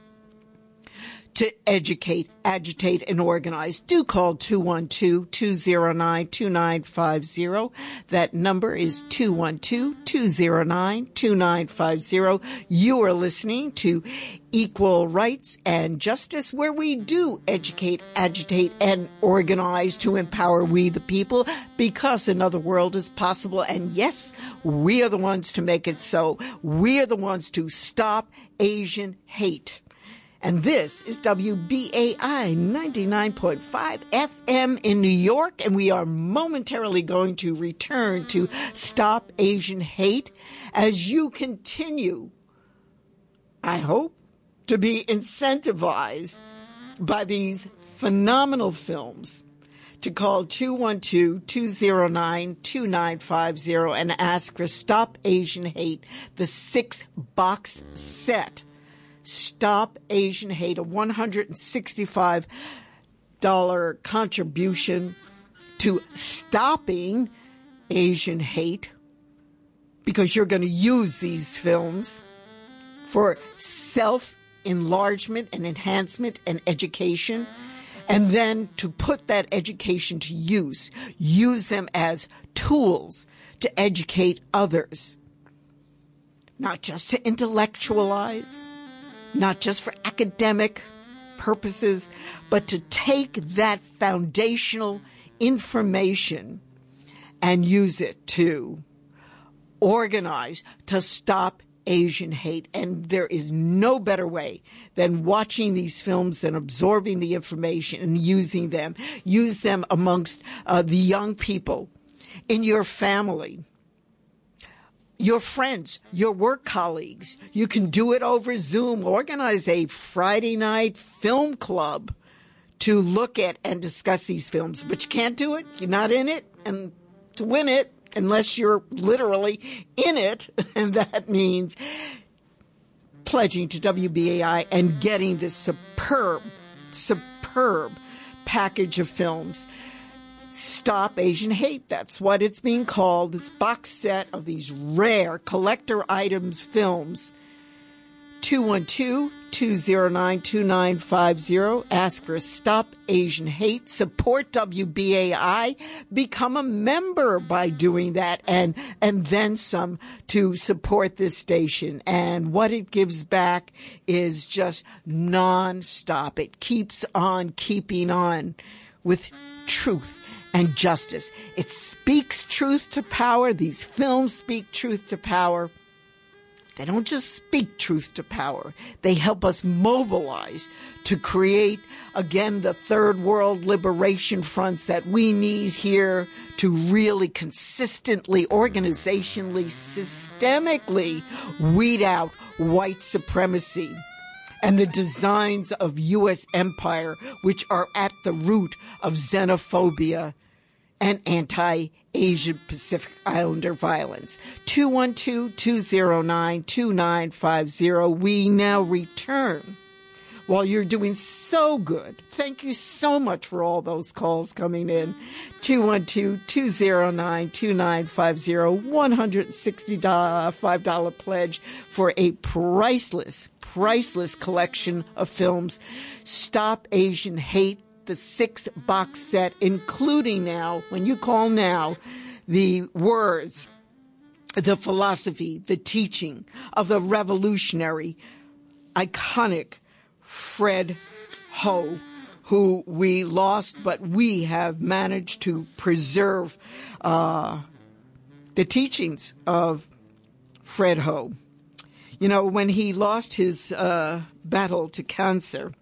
to educate, agitate, and organize. Do call two one two, two zero nine, two nine five zero. That number is two one two, two zero nine, two nine five zero. You are listening to Equal Rights and Justice, where we do educate, agitate, and organize to empower we the people, because another world is possible. And yes, we are the ones to make it so. We are the ones to stop Asian hate. And this is W B A I ninety-nine point five F M in New York, and we are momentarily going to return to Stop Asian Hate as you continue, I hope, to be incentivized by these phenomenal films to call two one two, two zero nine, two nine five zero and ask for Stop Asian Hate, the six-box set. Stop Asian Hate, a one hundred sixty-five dollars contribution to stopping Asian hate, because you're going to use these films for self-enlargement and enhancement and education, and then to put that education to use. Use them as tools to educate others, not just to intellectualize, not just for academic purposes, but to take that foundational information and use it to organize, to stop Asian hate. And there is no better way than watching these films, than absorbing the information and using them. Use them amongst uh, the young people in your family, your friends, your work colleagues. You can do it over Zoom. Organize a Friday night film club to look at and discuss these films. But you can't do it. You're not in it. And to win it, unless you're literally in it, and that means pledging to W B A I and getting this superb, superb package of films. Stop Asian Hate. That's what it's being called. This box set of these rare collector items films. two one two, two zero nine, two nine five zero. Ask for Stop Asian Hate. Support W B A I. Become a member by doing that, and and then some to support this station. And what it gives back is just nonstop. It keeps on keeping on with truth and justice. It speaks truth to power. These films speak truth to power. They don't just speak truth to power. They help us mobilize to create, again, the third world liberation fronts that we need here to really consistently, organizationally, systemically weed out white supremacy and the designs of U S empire, which are at the root of xenophobia and anti-Asian Pacific Islander violence. two one two, two zero nine, two nine five zero. We now return. While you're doing so good, thank you so much for all those calls coming in. two one two, two zero nine, two nine five zero. one hundred sixty-five dollars pledge for a priceless, priceless collection of films. Stop Asian Hate, the six box set, including now, when you call now, the words, the philosophy, the teaching of the revolutionary, iconic Fred Ho, who we lost, but we have managed to preserve uh, the teachings of Fred Ho. You know, when he lost his uh, battle to cancer,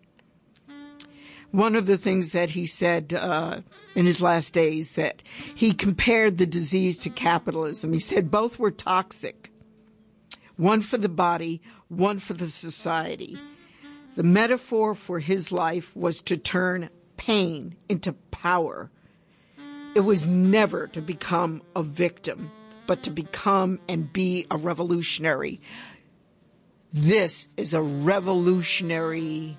one of the things that he said uh, in his last days, that he compared the disease to capitalism. He said both were toxic, one for the body, one for the society. The metaphor for his life was to turn pain into power. It was never to become a victim, but to become and be a revolutionary. This is a revolutionary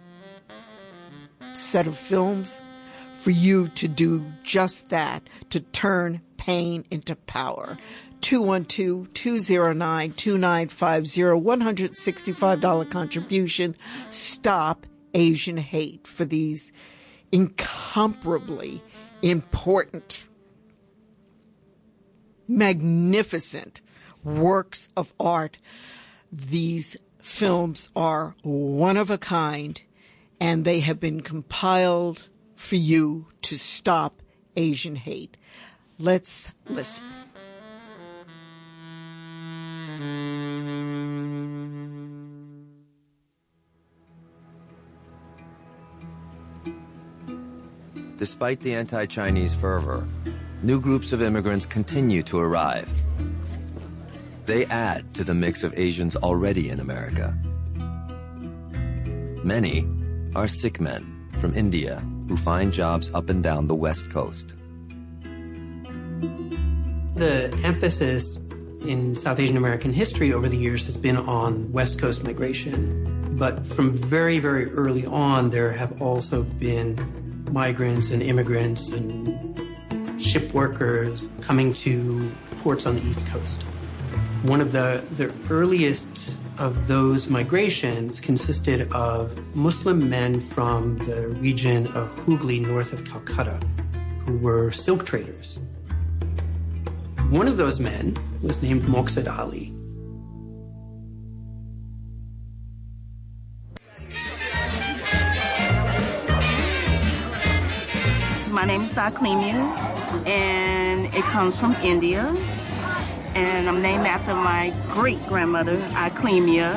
set of films for you to do just that, to turn pain into power. two one two, two zero nine, two nine five zero, one hundred sixty-five dollars contribution. Stop Asian Hate for these incomparably important, magnificent works of art. These films are one of a kind, and they have been compiled for you to stop Asian hate. Let's listen. Despite the anti-Chinese fervor, new groups of immigrants continue to arrive. They add to the mix of Asians already in America. Many are Sikh men from India who find jobs up and down the West Coast. The emphasis in South Asian American history over the years has been on West Coast migration. But from very, very early on, there have also been migrants and immigrants and ship workers coming to ports on the East Coast. One of the, the earliest of those migrations consisted of Muslim men from the region of Hooghly, north of Calcutta, who were silk traders. One of those men was named Moqsad Ali. My name is Aklimia, and it comes from India. And I'm named after my great-grandmother, Aklimia.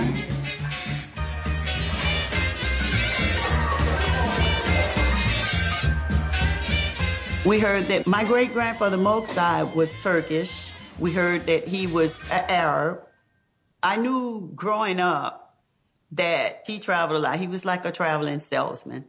We heard that my great-grandfather Moqsad was Turkish. We heard that he was an Arab. I knew growing up that he traveled a lot. He was like a traveling salesman.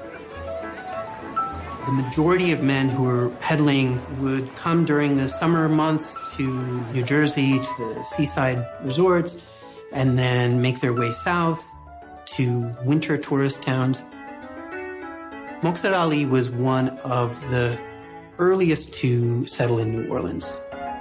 The majority of men who were peddling would come during the summer months to New Jersey, to the seaside resorts, and then make their way south to winter tourist towns. Moqsad Ali was one of the earliest to settle in New Orleans.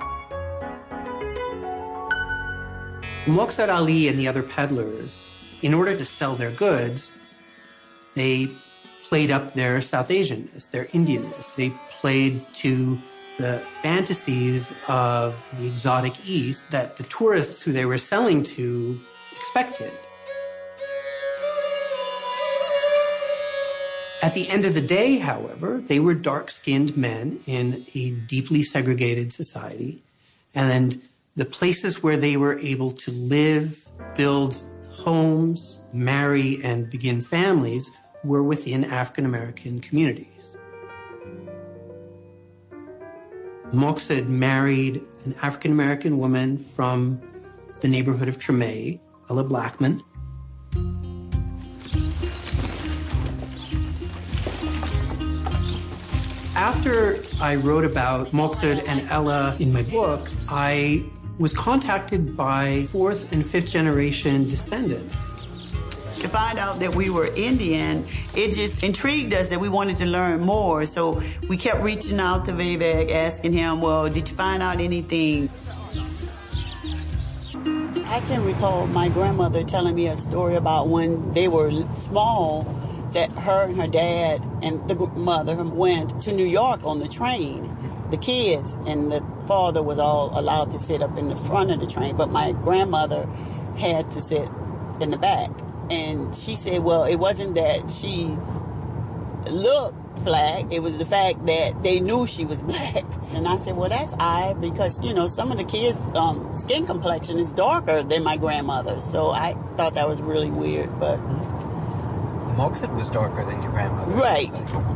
Moqsad Ali and the other peddlers, in order to sell their goods, they played up their South Asianness, their Indianness. They played to the fantasies of the exotic East that the tourists who they were selling to expected. At the end of the day, however, they were dark-skinned men in a deeply segregated society, and the places where they were able to live build homes, marry, and begin families were within African-American communities. Moqsid married an African-American woman from the neighborhood of Treme, Ella Blackman. After I wrote about Moqsid and Ella in my book, I was contacted by fourth and fifth generation descendants. To find out that we were Indian, it just intrigued us that we wanted to learn more. So we kept reaching out to Vivek, asking him, well, did you find out anything? I can recall my grandmother telling me a story about when they were small, that her and her dad and the mother went to New York on the train, the kids, and the father was all allowed to sit up in the front of the train, but my grandmother had to sit in the back. And she said, well, it wasn't that she looked black, it was the fact that they knew she was black. And I said, well, that's odd, because, you know, some of the kids' um, skin complexion is darker than my grandmother's. So I thought that was really weird, but... Moqsid was darker than your grandmother. Right.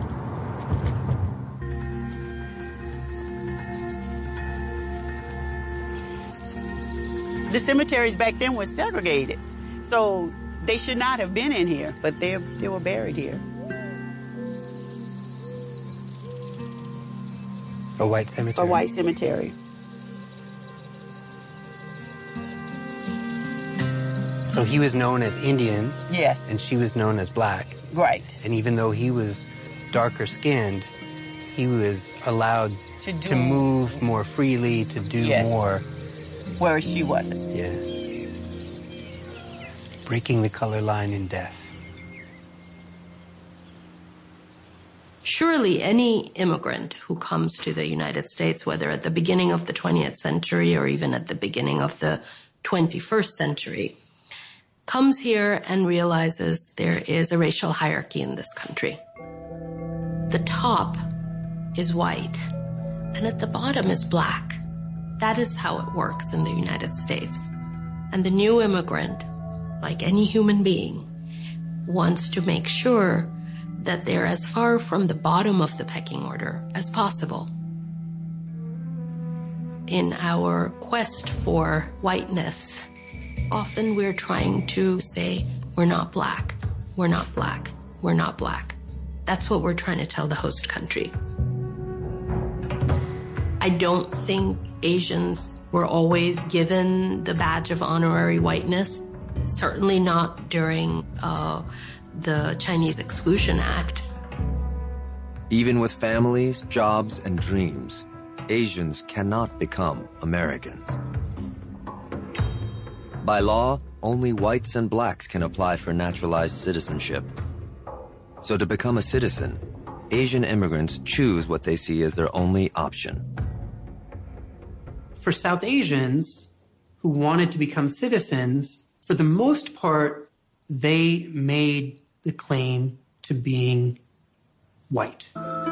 The cemeteries back then were segregated, so they should not have been in here, but they they were buried here. A white cemetery? A white cemetery. So he was known as Indian. Yes. And she was known as black. Right. And even though he was darker skinned, he was allowed to, do, to move more freely, to do yes. more. Whereas she wasn't. Yeah. Breaking the color line in death. Surely any immigrant who comes to the United States, whether at the beginning of the twentieth century or even at the beginning of the twenty-first century, comes here and realizes there is a racial hierarchy in this country. The top is white, and at the bottom is black. That is how it works in the United States. And the new immigrant, like any human being, wants to make sure that they're as far from the bottom of the pecking order as possible. In our quest for whiteness, often we're trying to say, we're not black, we're not black, we're not black. That's what we're trying to tell the host country. I don't think Asians were always given the badge of honorary whiteness, certainly not during uh, the Chinese Exclusion Act. Even with families, jobs, and dreams, Asians cannot become Americans. By law, only whites and blacks can apply for naturalized citizenship. So to become a citizen, Asian immigrants choose what they see as their only option. For South Asians who wanted to become citizens, for the most part, they made the claim to being white.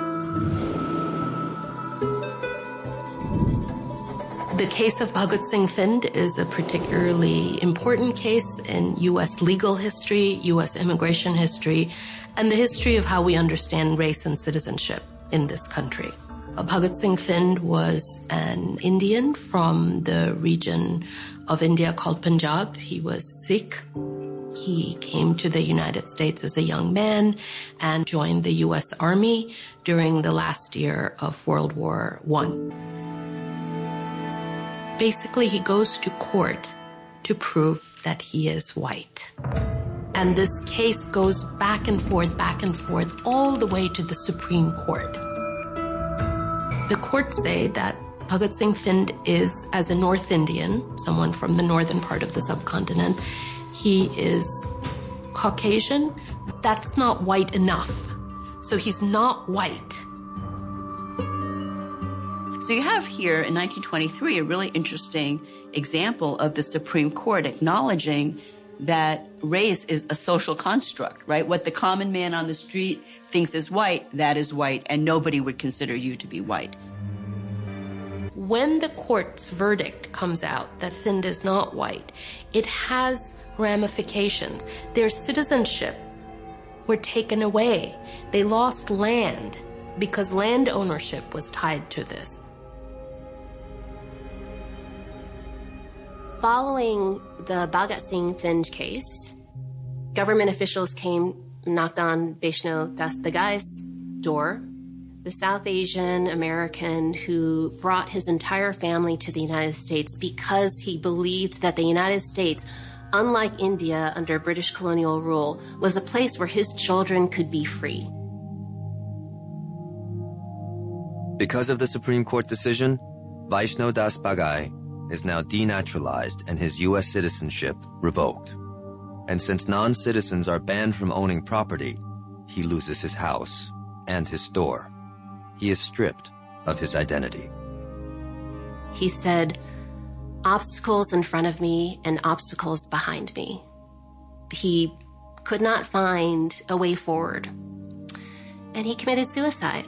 The case of Bhagat Singh Thind is a particularly important case in U S legal history, U S immigration history, and the history of how we understand race and citizenship in this country. Bhagat Singh Thind was an Indian from the region of India called Punjab. He was Sikh. He came to the United States as a young man and joined the U S Army during the last year of World War One. Basically, he goes to court to prove that he is white. And this case goes back and forth, back and forth, all the way to the Supreme Court. The courts say that Bhagat Singh Thind is, as a North Indian, someone from the northern part of the subcontinent, he is Caucasian. That's not white enough. So he's not white. So you have here in nineteen twenty-three a really interesting example of the Supreme Court acknowledging that race is a social construct, right? What the common man on the street thinks is white, that is white, and nobody would consider you to be white. When the court's verdict comes out that Thind is not white, it has ramifications. Their citizenship were taken away. They lost land because land ownership was tied to this. Following the Bhagat Singh Thind case, government officials came, knocked on Vaishno Das Bagai's door, the South Asian American who brought his entire family to the United States because he believed that the United States, unlike India under British colonial rule, was a place where his children could be free. Because of the Supreme Court decision, Vaishno Das Bagai is now denaturalized and his U S citizenship revoked. And since non-citizens are banned from owning property, he loses his house and his store. He is stripped of his identity. He said, obstacles in front of me and obstacles behind me. He could not find a way forward, and he committed suicide.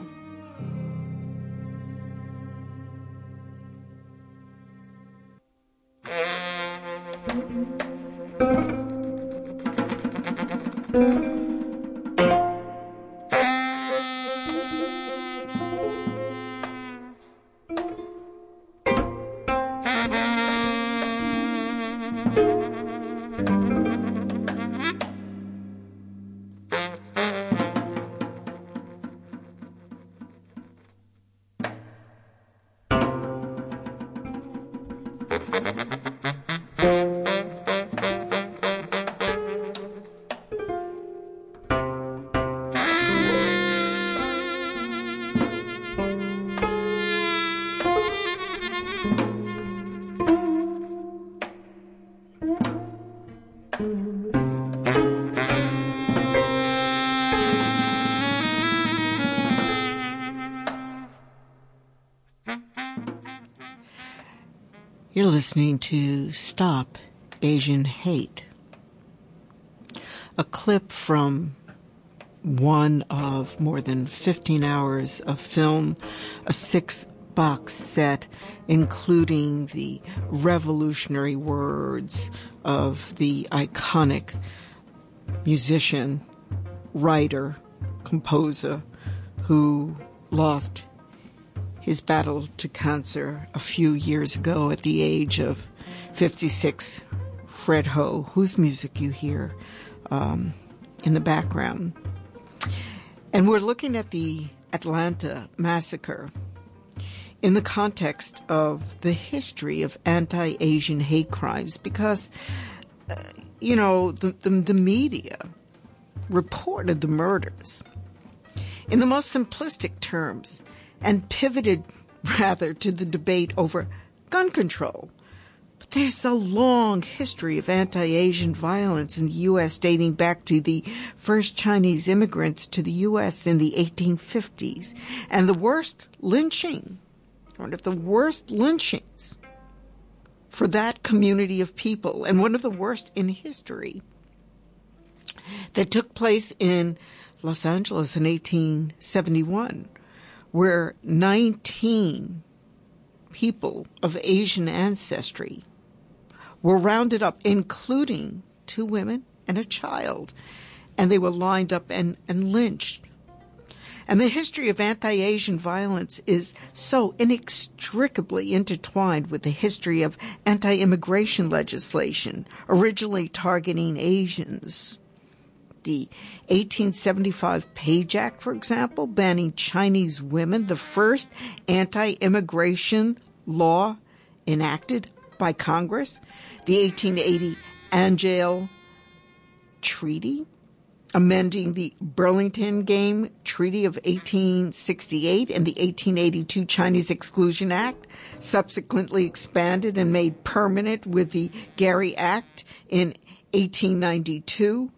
You're listening to Stop Asian Hate, a clip from one of more than fifteen hours of film, a six-box set, including the revolutionary words of the iconic musician, writer, composer who lost his battle to cancer a few years ago at the age of fifty-six, Fred Ho, whose music you hear um, in the background. And we're looking at the Atlanta massacre in the context of the history of anti-Asian hate crimes because, uh, you know, the, the, the media reported the murders in the most simplistic terms and pivoted, rather, to the debate over gun control. But there's a long history of anti-Asian violence in the U S dating back to the first Chinese immigrants to the U S in the eighteen fifties. And the worst lynching, one of the worst lynchings for that community of people, and one of the worst in history, that took place in Los Angeles in eighteen seventy-one. Where nineteen people of Asian ancestry were rounded up, including two women and a child, and they were lined up and, and lynched. And the history of anti-Asian violence is so inextricably intertwined with the history of anti-immigration legislation, originally targeting Asians. The eighteen seventy-five Page Act, for example, banning Chinese women, the first anti-immigration law enacted by Congress. The eighteen eighty Angel Treaty, amending the Burlington Game Treaty of eighteen sixty-eight, and the eighteen eighty-two Chinese Exclusion Act, subsequently expanded and made permanent with the Gary Act in eighteen ninety-two.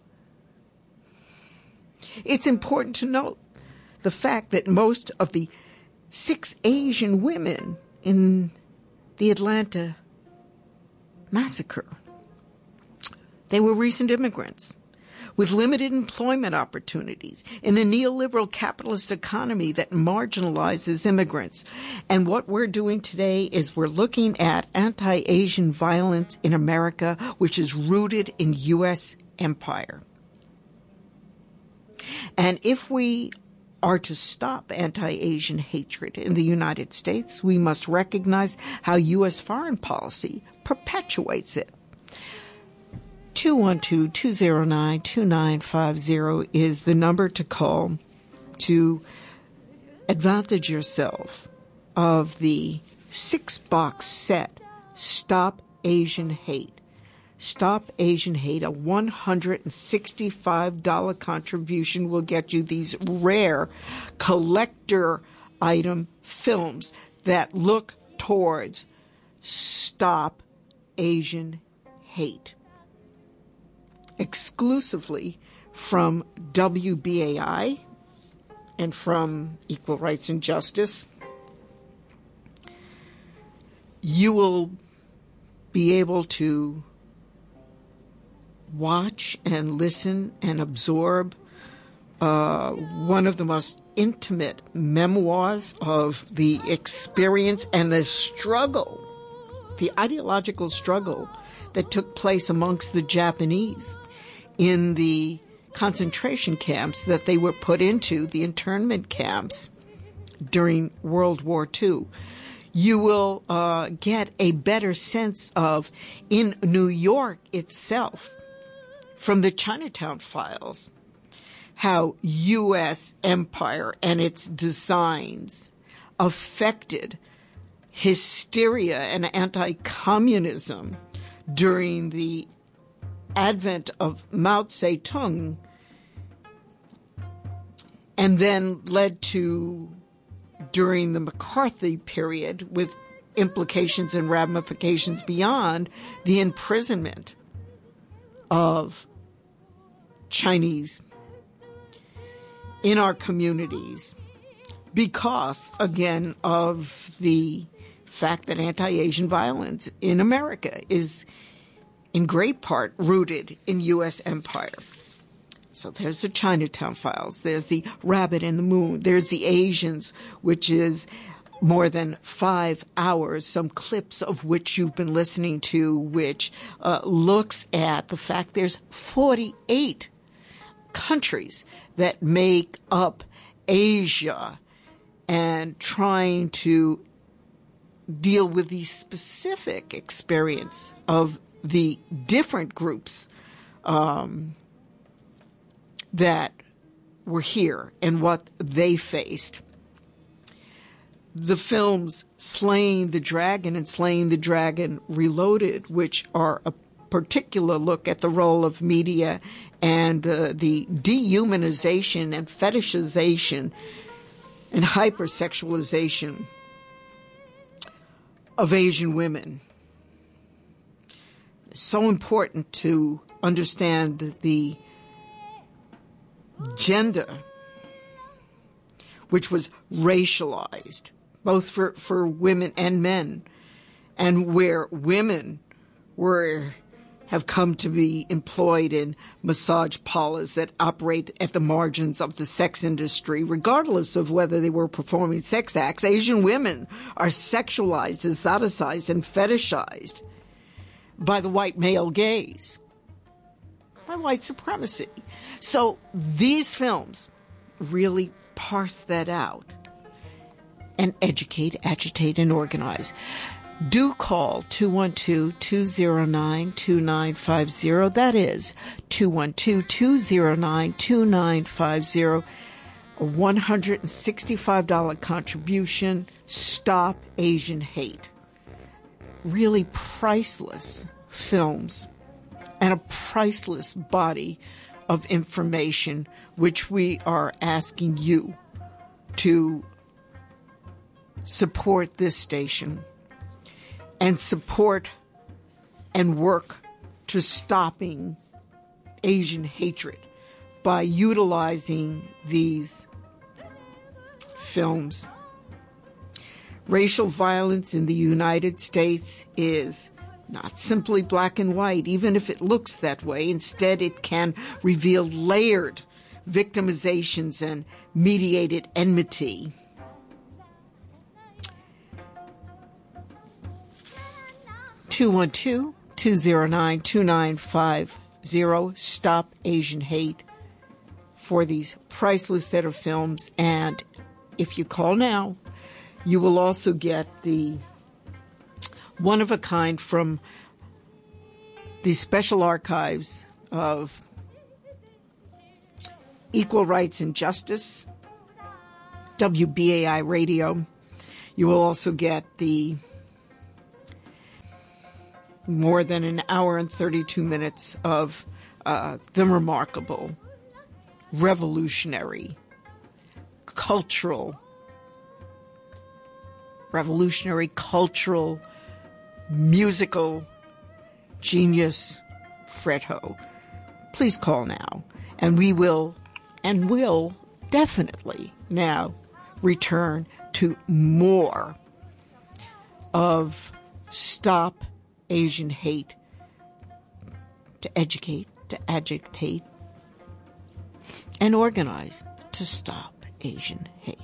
It's important to note the fact that most of the six Asian women in the Atlanta massacre, they were recent immigrants. with limited employment opportunities in a neoliberal capitalist economy that marginalizes immigrants. And what we're doing today is we're looking at anti-Asian violence in America, which is rooted in U S empire. And if we are to stop anti-Asian hatred in the United States, we must recognize how U S foreign policy perpetuates it. two one two, two zero nine, two nine five zero is the number to call to advantage yourself of the six-box set, Stop Asian Hate. Stop Asian Hate, a one hundred sixty-five dollars contribution will get you these rare collector item films that look towards Stop Asian Hate. Exclusively from W B A I and from Equal Rights and Justice, you will be able to watch and listen and absorb uh, one of the most intimate memoirs of the experience and the struggle, the ideological struggle that took place amongst the Japanese in the concentration camps that they were put into, the internment camps during World War Two. You will uh, get a better sense of, in New York itself, from the Chinatown Files, how U S empire and its designs affected hysteria and anti-communism during the advent of Mao Zedong, and then led to, during the McCarthy period, with implications and ramifications beyond, the imprisonment of Chinese in our communities because, again, of the fact that anti-Asian violence in America is in great part rooted in U S empire. So there's the Chinatown Files, there's the Rabbit in the Moon, there's the Asians, which is more than five hours, some clips of which you've been listening to, which uh, looks at the fact there's forty-eight countries that make up Asia, and trying to deal with the specific experience of the different groups um, that were here and what they faced. The films Slaying the Dragon and Slaying the Dragon Reloaded, which are a particular look at the role of media and uh, the dehumanization and fetishization and hypersexualization of Asian women. It's so important to understand the gender, which was racialized, both for, for women and men, and where women were have come to be employed in massage parlors that operate at the margins of the sex industry, regardless of whether they were performing sex acts. Asian women are sexualized, exoticized, and fetishized by the white male gaze, by white supremacy. So these films really parse that out and educate, agitate, and organize. Do call two one two, two zero nine, two nine five zero. That is two one two, two zero nine, two nine five zero. A one hundred sixty-five dollars contribution. Stop Asian Hate. Really priceless films and a priceless body of information, which we are asking you to support this station and support and work to stopping Asian hatred by utilizing these films. Racial violence in the United States is not simply black and white, even if it looks that way. Instead, it can reveal layered victimizations and mediated enmity. two one two, two zero nine, two nine five zero. Stop Asian Hate for these priceless set of films. And if you call now, you will also get the one-of-a-kind from the Special Archives of Equal Rights and Justice, W B A I Radio. You will also get the more than an hour and thirty-two minutes of uh, the remarkable, revolutionary, cultural, revolutionary, cultural, musical genius, Fred Ho. Please call now, and we will, and will definitely now return to more of Stop Asian Hate, to educate, to agitate, and organize to stop Asian hate.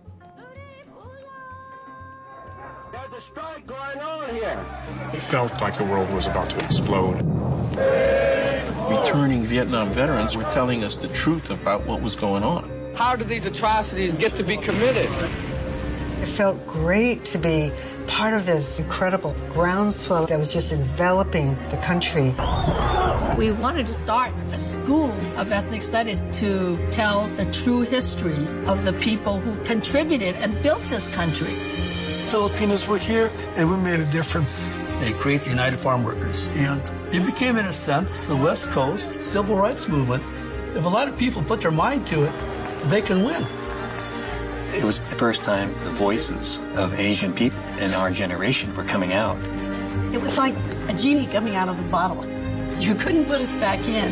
There's a strike going on here. It felt like the world was about to explode. Returning Vietnam veterans were telling us the truth about what was going on. How did these atrocities get to be committed? It felt great to be part of this incredible groundswell that was just enveloping the country. We wanted to start a school of ethnic studies to tell the true histories of the people who contributed and built this country. Filipinos were here, and we made a difference. They created the United Farm Workers, and it became, in a sense, the West Coast civil rights movement. If a lot of people put their mind to it, they can win. It was the first time the voices of Asian people in our generation were coming out. It was like a genie coming out of the bottle. You couldn't put us back in.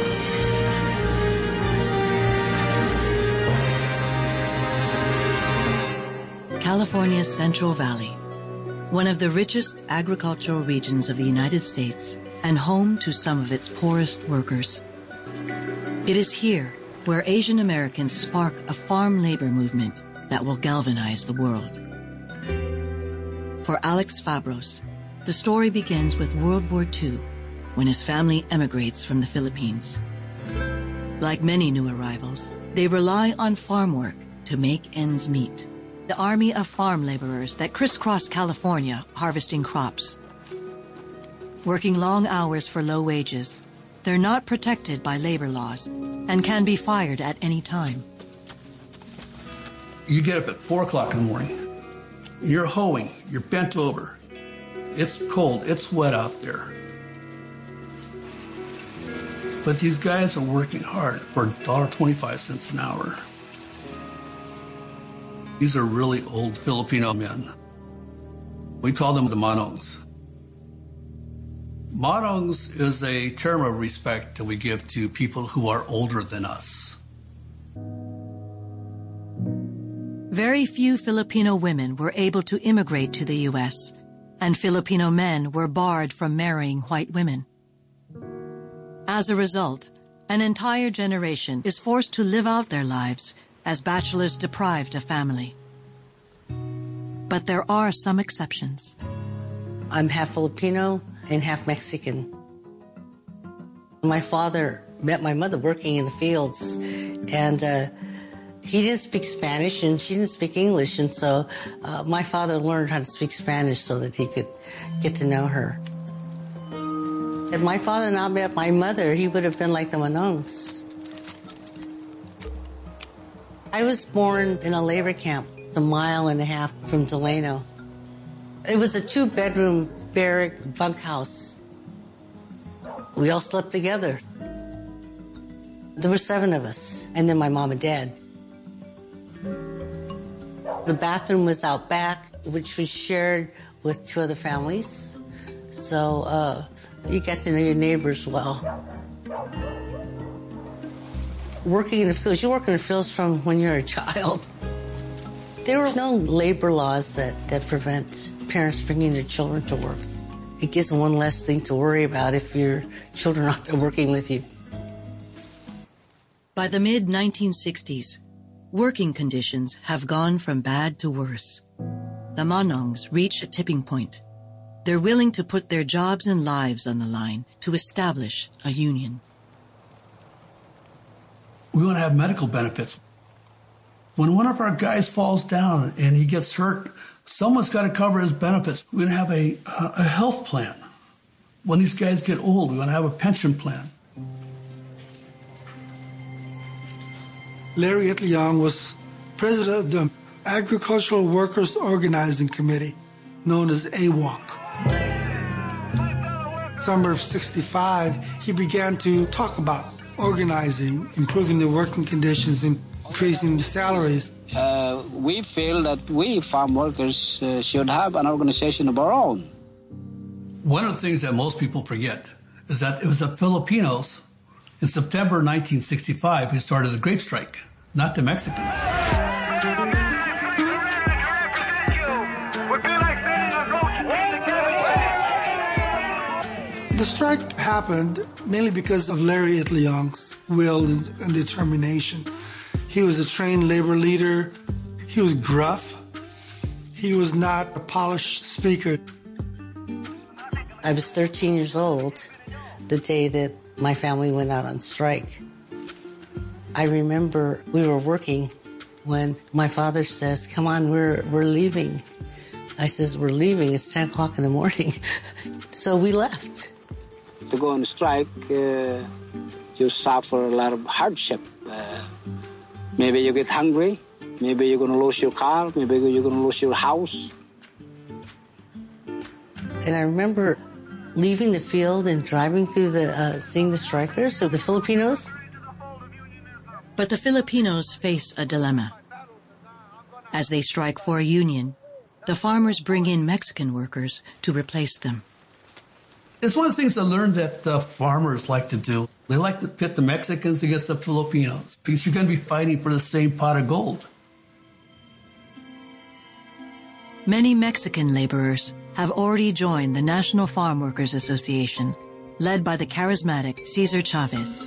California's Central Valley, one of the richest agricultural regions of the United States and home to some of its poorest workers. It is here where Asian Americans spark a farm labor movement that will galvanize the world. For Alex Fabros, the story begins with World War Two, when his family emigrates from the Philippines. Like many new arrivals, they rely on farm work to make ends meet. The army of farm laborers that crisscross California harvesting crops. Working long hours for low wages, they're not protected by labor laws and can be fired at any time. You get up at four o'clock in the morning. You're hoeing. You're bent over. It's cold. It's wet out there. But these guys are working hard for one dollar and twenty-five cents an hour. These are really old Filipino men. We call them the manongs. Manongs is a term of respect that we give to people who are older than us. Very few Filipino women were able to immigrate to the U S, and Filipino men were barred from marrying white women. As a result, an entire generation is forced to live out their lives as bachelors deprived of family. But there are some exceptions. I'm half Filipino and half Mexican. My father met my mother working in the fields, and uh, he didn't speak Spanish and she didn't speak English, and so uh, my father learned how to speak Spanish so that he could get to know her. If my father not met my mother, he would have been like the Manongs. I was born in a labor camp a mile and a half from Delano. It was a two-bedroom barrack bunkhouse. We all slept together. There were seven of us, and then my mom and dad. The bathroom was out back, which was shared with two other families. So uh, you got to know your neighbors well. Working in the fields, you work in the fields from when you're a child. There were no labor laws that, that prevent parents bringing their children to work. It gives them one less thing to worry about if your children are out there working with you. By the mid nineteen sixties, working conditions have gone from bad to worse. The Manongs reach a tipping point. They're willing to put their jobs and lives on the line to establish a union. We want to have medical benefits. When one of our guys falls down and he gets hurt, someone's got to cover his benefits. We're going to have a, a health plan. When these guys get old, we're going to have a pension plan. Larry Itliong was president of the Agricultural Workers Organizing Committee, known as A W O C. Summer of sixty-five, he began to talk about organizing, improving the working conditions, and increasing the salaries. Uh, we feel that we farm workers uh, should have an organization of our own. One of the things that most people forget is that it was the Filipinos in September nineteen sixty-five who started the grape strike, not the Mexicans. The strike happened mainly because of Larry Itliong's will and determination. He was a trained labor leader. He was gruff. He was not a polished speaker. I was thirteen years old the day that my family went out on strike. I remember we were working when my father says, "Come on, we're we're leaving." I says, "We're leaving. It's ten o'clock in the morning." So we left. To go on strike, uh, you suffer a lot of hardship. Uh, maybe you get hungry. Maybe you're going to lose your car. Maybe you're going to lose your house. And I remember leaving the field and driving through the, uh, seeing the strikers of the Filipinos. But the Filipinos face a dilemma. As they strike for a union, the farmers bring in Mexican workers to replace them. It's one of the things I learned that uh, farmers like to do. They like to pit the Mexicans against the Filipinos because you're going to be fighting for the same pot of gold. Many Mexican laborers have already joined the National Farm Workers Association, led by the charismatic Cesar Chavez.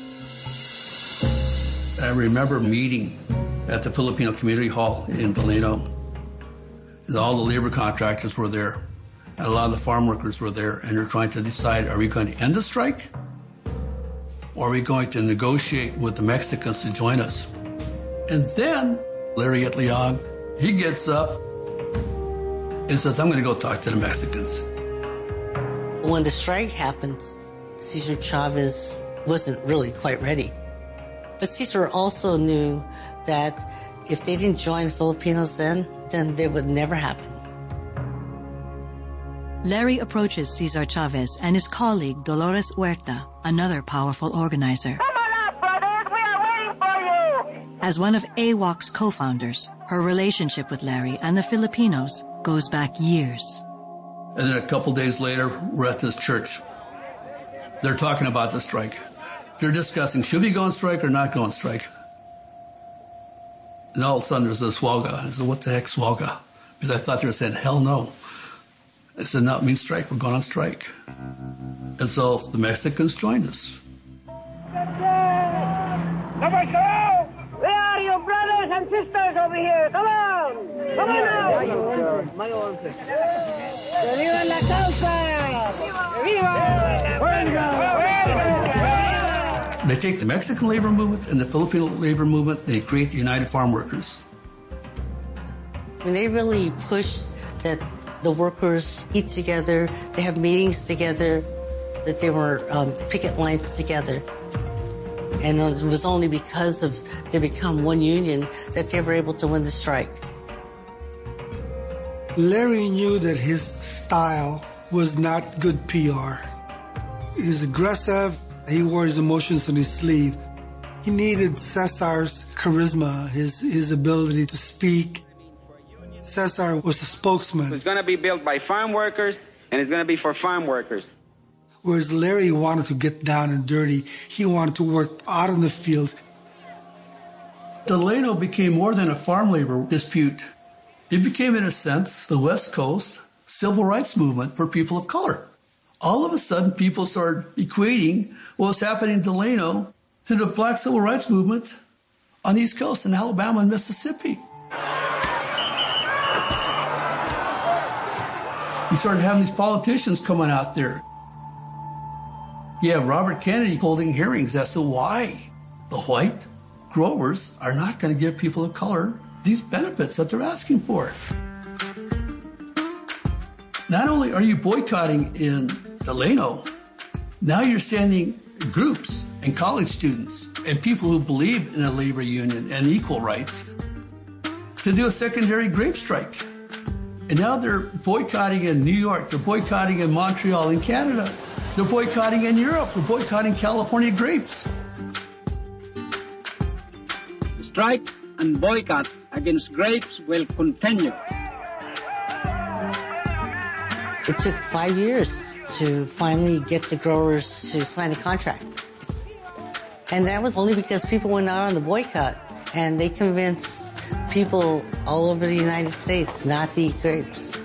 I remember a meeting at the Filipino Community Hall in Delano. All the labor contractors were there, and a lot of the farm workers were there, and they're trying to decide, are we going to end the strike? Or are we going to negotiate with the Mexicans to join us? And then Larry Itliong, he gets up and says, I'm going to go talk to the Mexicans. When the strike happened, Cesar Chavez wasn't really quite ready. But Cesar also knew that if they didn't join Filipinos then, then it would never happen. Larry approaches Cesar Chavez and his colleague Dolores Huerta, another powerful organizer. Come on up, brothers. We are waiting for you. As one of A W O C's co-founders, her relationship with Larry and the Filipinos goes back years. And then a couple days later, we're at this church. They're talking about the strike. They're discussing, should we go on strike or not go on strike? And all of a sudden, there's a swalga. I said, what the heck, swalga? Because I thought they were saying, hell no. I said, no, it means strike. We're going on strike. And so the Mexicans joined us. Where are you, brothers and sisters over here? Come on. Come on now. ¡Viva la causa! ¡Viva! They take the Mexican labor movement and the Filipino labor movement, they create the United Farm Workers. And they really push that the workers eat together, they have meetings together, that they were um, picket lines together. And it was only because of they become one union that they were able to win the strike. Larry knew that his style was not good P R. He was aggressive. He wore his emotions on his sleeve. He needed Cesar's charisma, his, his ability to speak. Cesar was the spokesman. It's going to be built by farm workers, and it's going to be for farm workers. Whereas Larry wanted to get down and dirty. He wanted to work out in the fields. Delano became more than a farm labor dispute. It became, in a sense, the West Coast civil rights movement for people of color. all of a sudden people started equating what was happening in Delano to the Black Civil Rights Movement on the East Coast in Alabama and Mississippi. You started having these politicians coming out there. You have Robert Kennedy holding hearings as to why the white growers are not going to give people of color these benefits that they're asking for. Not only are you boycotting in Delano, now you're sending groups and college students and people who believe in a labor union and equal rights to do a secondary grape strike. And now they're boycotting in New York, they're boycotting in Montreal in Canada, they're boycotting in Europe, they're boycotting California grapes. The strike and boycott against grapes will continue. It took five years to finally get the growers to sign a contract. And that was only because people went out on the boycott and they convinced people all over the United States not to eat grapes.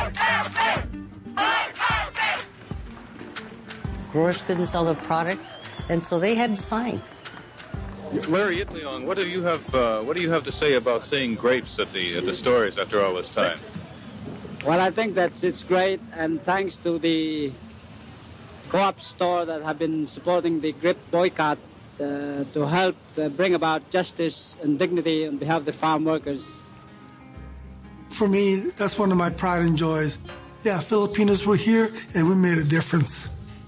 Growers couldn't sell their products, and so they had to sign. Larry Itliong, what do you have? Uh, what do you have to say about seeing grapes at the at the stores after all this time? Well, I think that it's great, and thanks to the co-op store that have been supporting the grape boycott uh, to help uh, bring about justice and dignity on behalf of the farm workers. For me, that's one of my pride and joys. Yeah, Filipinos were here, and we made a difference.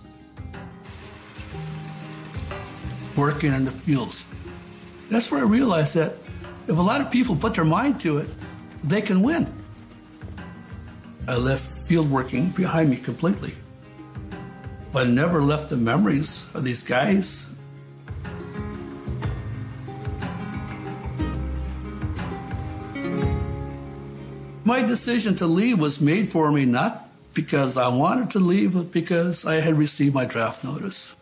Working in the fields. That's where I realized that if a lot of people put their mind to it, they can win. I left field working behind me completely, but I never left the memories of these guys. My decision to leave was made for me not because I wanted to leave, but because I had received my draft notice.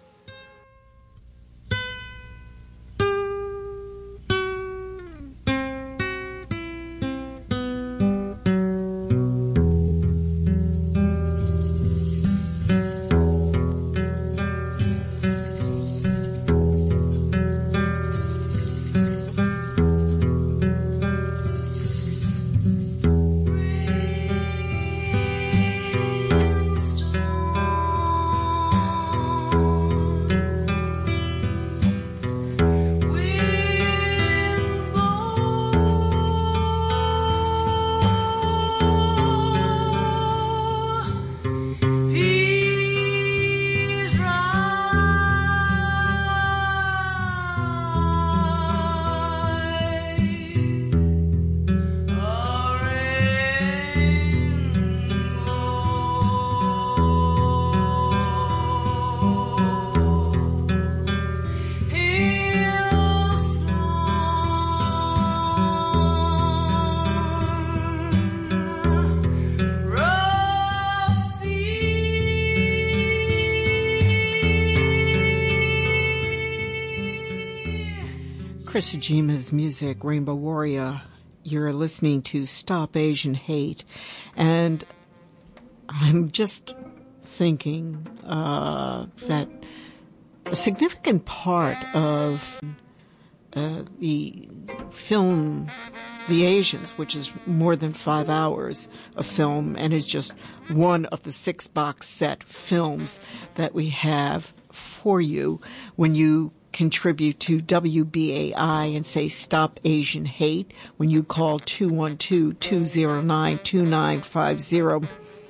Chris Ajima's music, Rainbow Warrior. You're listening to Stop Asian Hate. And I'm just thinking uh, that a significant part of uh, the film The Asians, which is more than five hours of film and is just one of the six box set films that we have for you when you contribute to W B A I and say Stop Asian Hate when you call two one two, two zero nine, two nine five zero.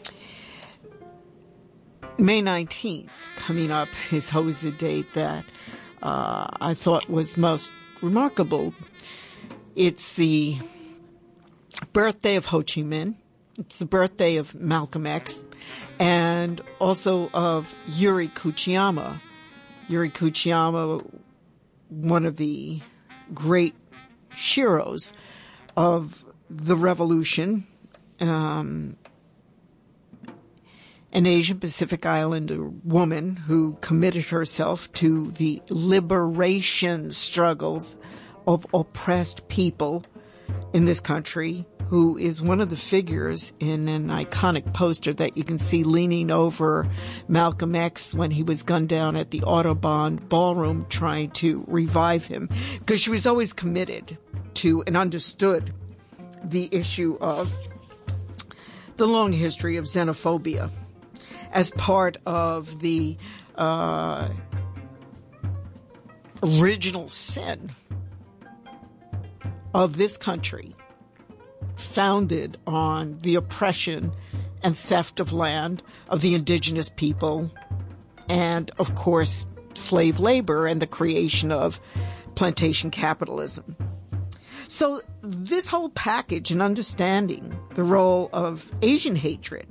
May nineteenth coming up is always the date that uh, I thought was most remarkable. It's the birthday of Ho Chi Minh. It's the birthday of Malcolm X and also of Yuri Kuchiyama. Yuri Kuchiyama, one of the great heroes of the revolution, um, an Asian Pacific Islander woman who committed herself to the liberation struggles of oppressed people in this country who is one of the figures in an iconic poster that you can see leaning over Malcolm X when he was gunned down at the Audubon Ballroom trying to revive him, because she was always committed to and understood the issue of the long history of xenophobia as part of the uh, original sin of this country, founded on the oppression and theft of land of the indigenous people and, of course, slave labor and the creation of plantation capitalism. So this whole package and understanding the role of Asian hatred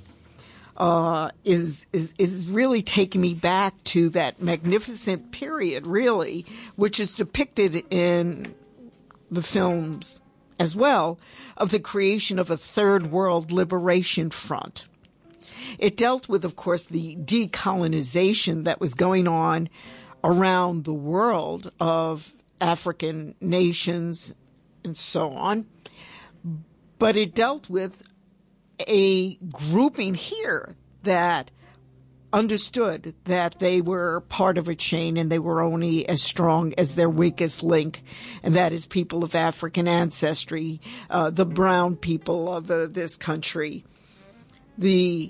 uh, is, is, is really taking me back to that magnificent period, really, which is depicted in the films as well, of the creation of a third world liberation front. It dealt with, of course, the decolonization that was going on around the world of African nations and so on. But it dealt with a grouping here that understood that they were part of a chain and they were only as strong as their weakest link, and that is people of African ancestry, uh, the brown people of uh, this country, the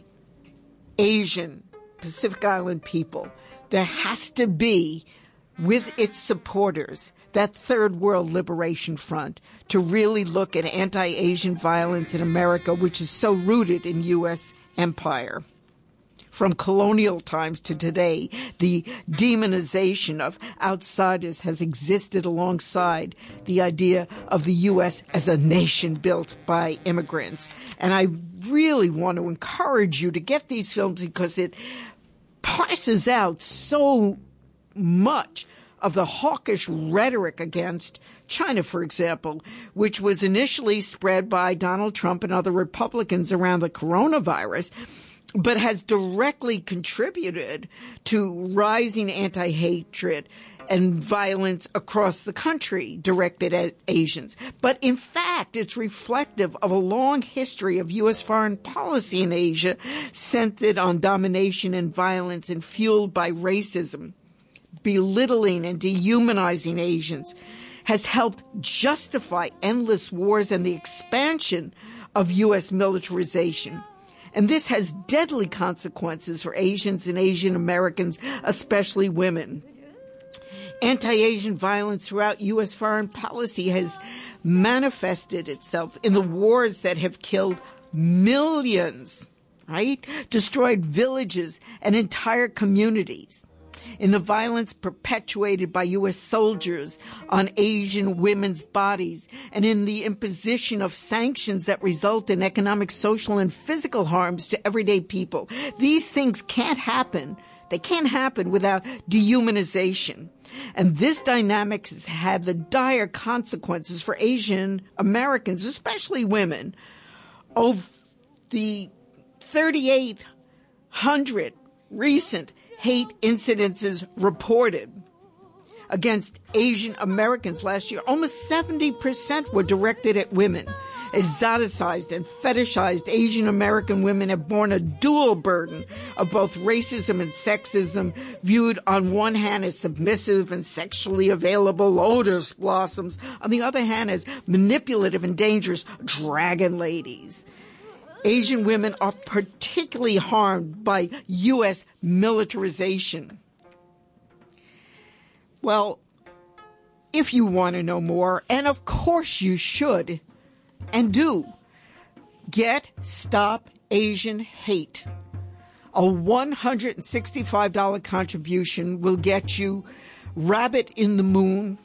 Asian Pacific Island people. There has to be, with its supporters, that third world liberation front to really look at anti-Asian violence in America, which is so rooted in U S empire. From colonial times to today, the demonization of outsiders has existed alongside the idea of the U S as a nation built by immigrants. And I really want to encourage you to get these films because it parses out so much of the hawkish rhetoric against China, for example, which was initially spread by Donald Trump and other Republicans around the coronavirus, but has directly contributed to rising anti-hatred and violence across the country directed at Asians. But in fact, it's reflective of a long history of U S foreign policy in Asia centered on domination and violence and fueled by racism. Belittling and dehumanizing Asians has helped justify endless wars and the expansion of U S militarization. And this has deadly consequences for Asians and Asian Americans, especially women. Anti-Asian violence throughout U S foreign policy has manifested itself in the wars that have killed millions, right? Destroyed villages and entire communities. In the violence perpetuated by U S soldiers on Asian women's bodies, and in the imposition of sanctions that result in economic, social, and physical harms to everyday people. These things can't happen. They can't happen without dehumanization. And this dynamic has had the dire consequences for Asian Americans, especially women. Of the thirty-eight hundred recent hate incidences reported against Asian Americans last year, almost seventy percent were directed at women. Exoticized and fetishized Asian American women have borne a dual burden of both racism and sexism, viewed on one hand as submissive and sexually available lotus blossoms, on the other hand as manipulative and dangerous dragon ladies. Asian women are particularly harmed by U S militarization. Well, if you want to know more, and of course you should and do, get Stop Asian Hate. A one hundred sixty-five dollars contribution will get you Rabbit in the Moon,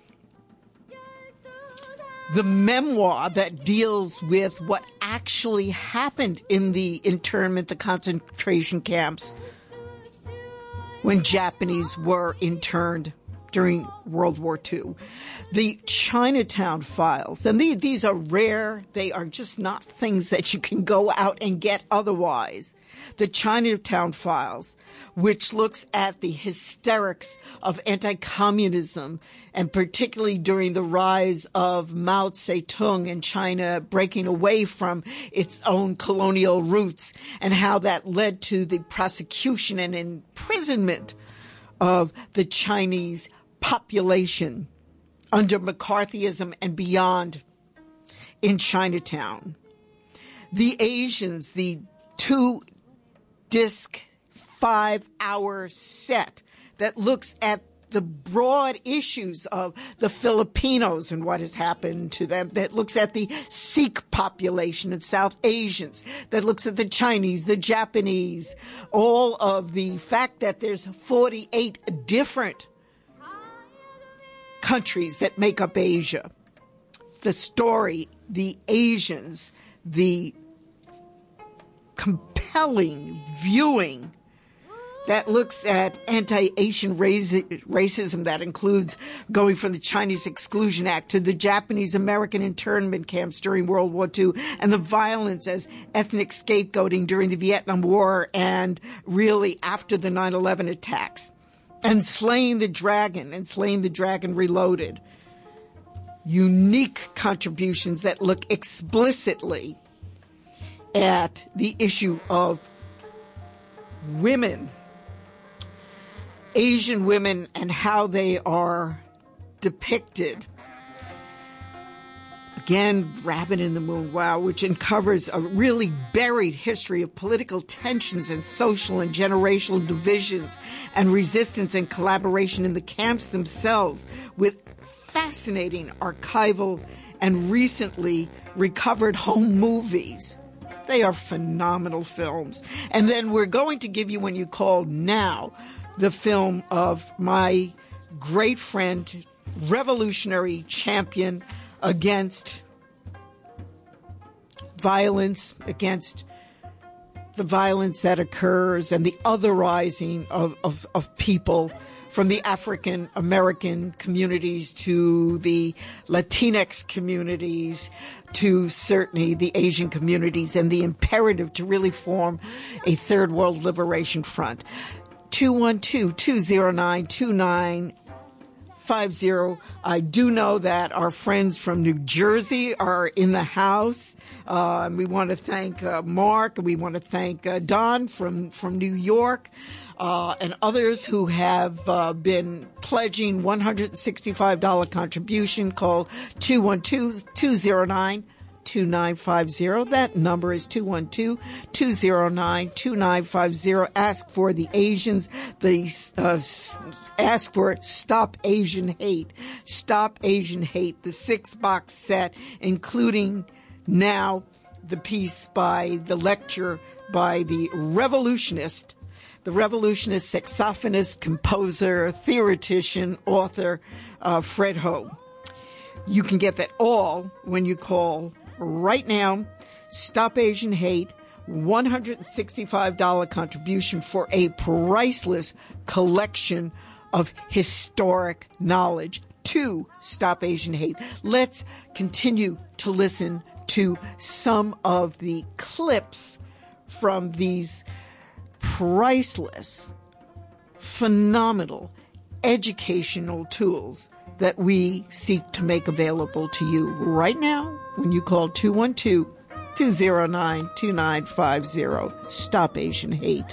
the memoir that deals with what actually happened in the internment, the concentration camps, when Japanese were interned during World War Two. The Chinatown Files, and these, these are rare. They are just not things that you can go out and get otherwise. The Chinatown Files, which looks at the hysterics of anti-communism, and particularly during the rise of Mao Zedong and China breaking away from its own colonial roots, and how that led to the prosecution and imprisonment of the Chinese population under McCarthyism and beyond in Chinatown. The Asians, the two-disc, five-hour set that looks at the broad issues of the Filipinos and what has happened to them, that looks at the Sikh population and South Asians, that looks at the Chinese, the Japanese, all of the fact that there's forty-eight different countries that make up Asia. The story, the Asians, the compelling viewing that looks at anti-Asian racism that includes going from the Chinese Exclusion Act to the Japanese American internment camps during World War Two, and the violence as ethnic scapegoating during the Vietnam War and really after the nine eleven attacks. And Slaying the Dragon and Slaying the Dragon Reloaded. Unique contributions that look explicitly at the issue of women, Asian women, and how they are depicted. Again, Rabbit in the Moon, wow, which uncovers a really buried history of political tensions and social and generational divisions and resistance and collaboration in the camps themselves, with fascinating archival and recently recovered home movies. They are phenomenal films. And then we're going to give you, when you call now, the film of my great friend, revolutionary champion against violence, against the violence that occurs and the otherizing of, of, of people, from the African American communities to the Latinx communities to certainly the Asian communities, and the imperative to really form a third world liberation front. two one two, two zero nine, two nine five zero. I do know that our friends from New Jersey are in the house. Uh, and we want to thank uh, Mark, and we want to thank uh, Don from, from New York, uh, and others who have uh, been pledging one hundred sixty-five dollars contribution. Call two one two, two zero nine, two nine five zero. That number is two one two, two zero nine, two nine five zero. Ask for the Asians. The uh, ask for Stop Asian Hate. Stop Asian Hate. The six-box set, including now the piece by the lecture by the revolutionist, the revolutionist saxophonist, composer, theoretician, author, uh, Fred Ho. You can get that all when you call right now. Stop Asian Hate, one hundred sixty-five dollars contribution for a priceless collection of historic knowledge to Stop Asian Hate. Let's continue to listen to some of the clips from these priceless, phenomenal educational tools that we seek to make available to you right now when you call two one two, two zero nine, two nine five zero. Stop Asian Hate.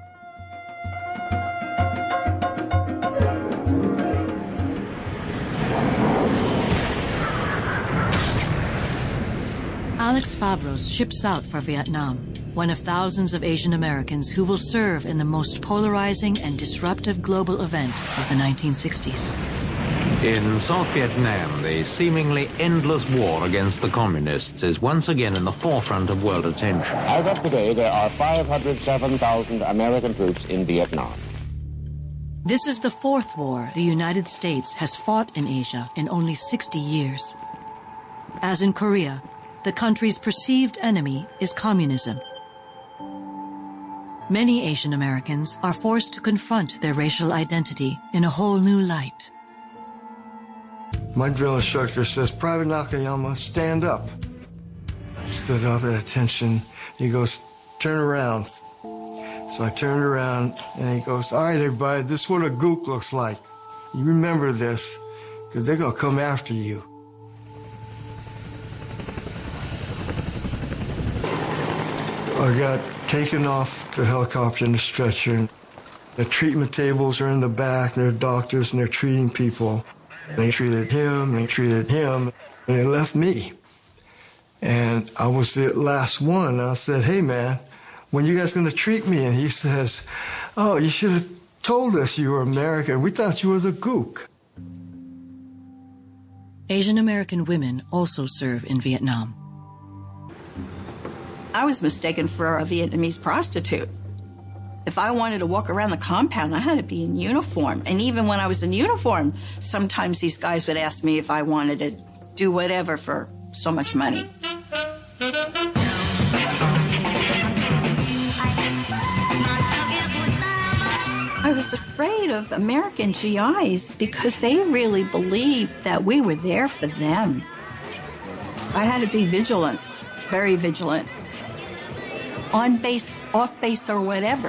Alex Fabros ships out for Vietnam, one of thousands of Asian Americans who will serve in the most polarizing and disruptive global event of the nineteen sixties. In South Vietnam, the seemingly endless war against the communists is once again in the forefront of world attention. As of today, there are five hundred seven thousand American troops in Vietnam. This is the fourth war the United States has fought in Asia in only sixty years. As in Korea, the country's perceived enemy is communism. Many Asian Americans are forced to confront their racial identity in a whole new light. My drill instructor says, Private Nakayama, stand up. I stood up at attention. He goes, turn around. So I turned around, and he goes, all right, everybody, this is what a gook looks like. You remember this, because they're going to come after you. I got taken off the helicopter in the stretcher. The treatment tables are in the back, and there are doctors, and they're treating people. They treated him, they treated him, and they left me. And I was the last one. I said, hey, man, when you guys going to treat me? And he says, oh, you should have told us you were American. We thought you were the gook. Asian American women also serve in Vietnam. I was mistaken for a Vietnamese prostitute. If I wanted to walk around the compound, I had to be in uniform. And even when I was in uniform, sometimes these guys would ask me if I wanted to do whatever for so much money. I was afraid of American G Is because they really believed that we were there for them. I had to be vigilant, very vigilant, on base, off base, or whatever.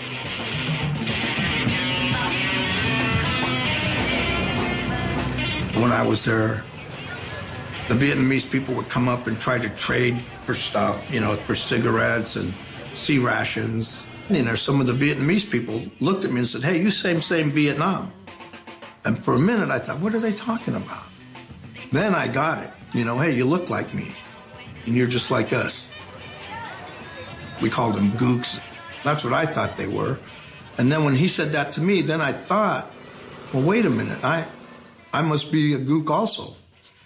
When I was there, the Vietnamese people would come up and try to trade for stuff, you know, for cigarettes and sea rations. You know, some of the Vietnamese people looked at me and said, hey, you same, same Vietnam. And for a minute, I thought, what are they talking about? Then I got it. You know, hey, you look like me, and you're just like us. We called them gooks. That's what I thought they were. And then when he said that to me, then I thought, well, wait a minute, I, I must be a gook also.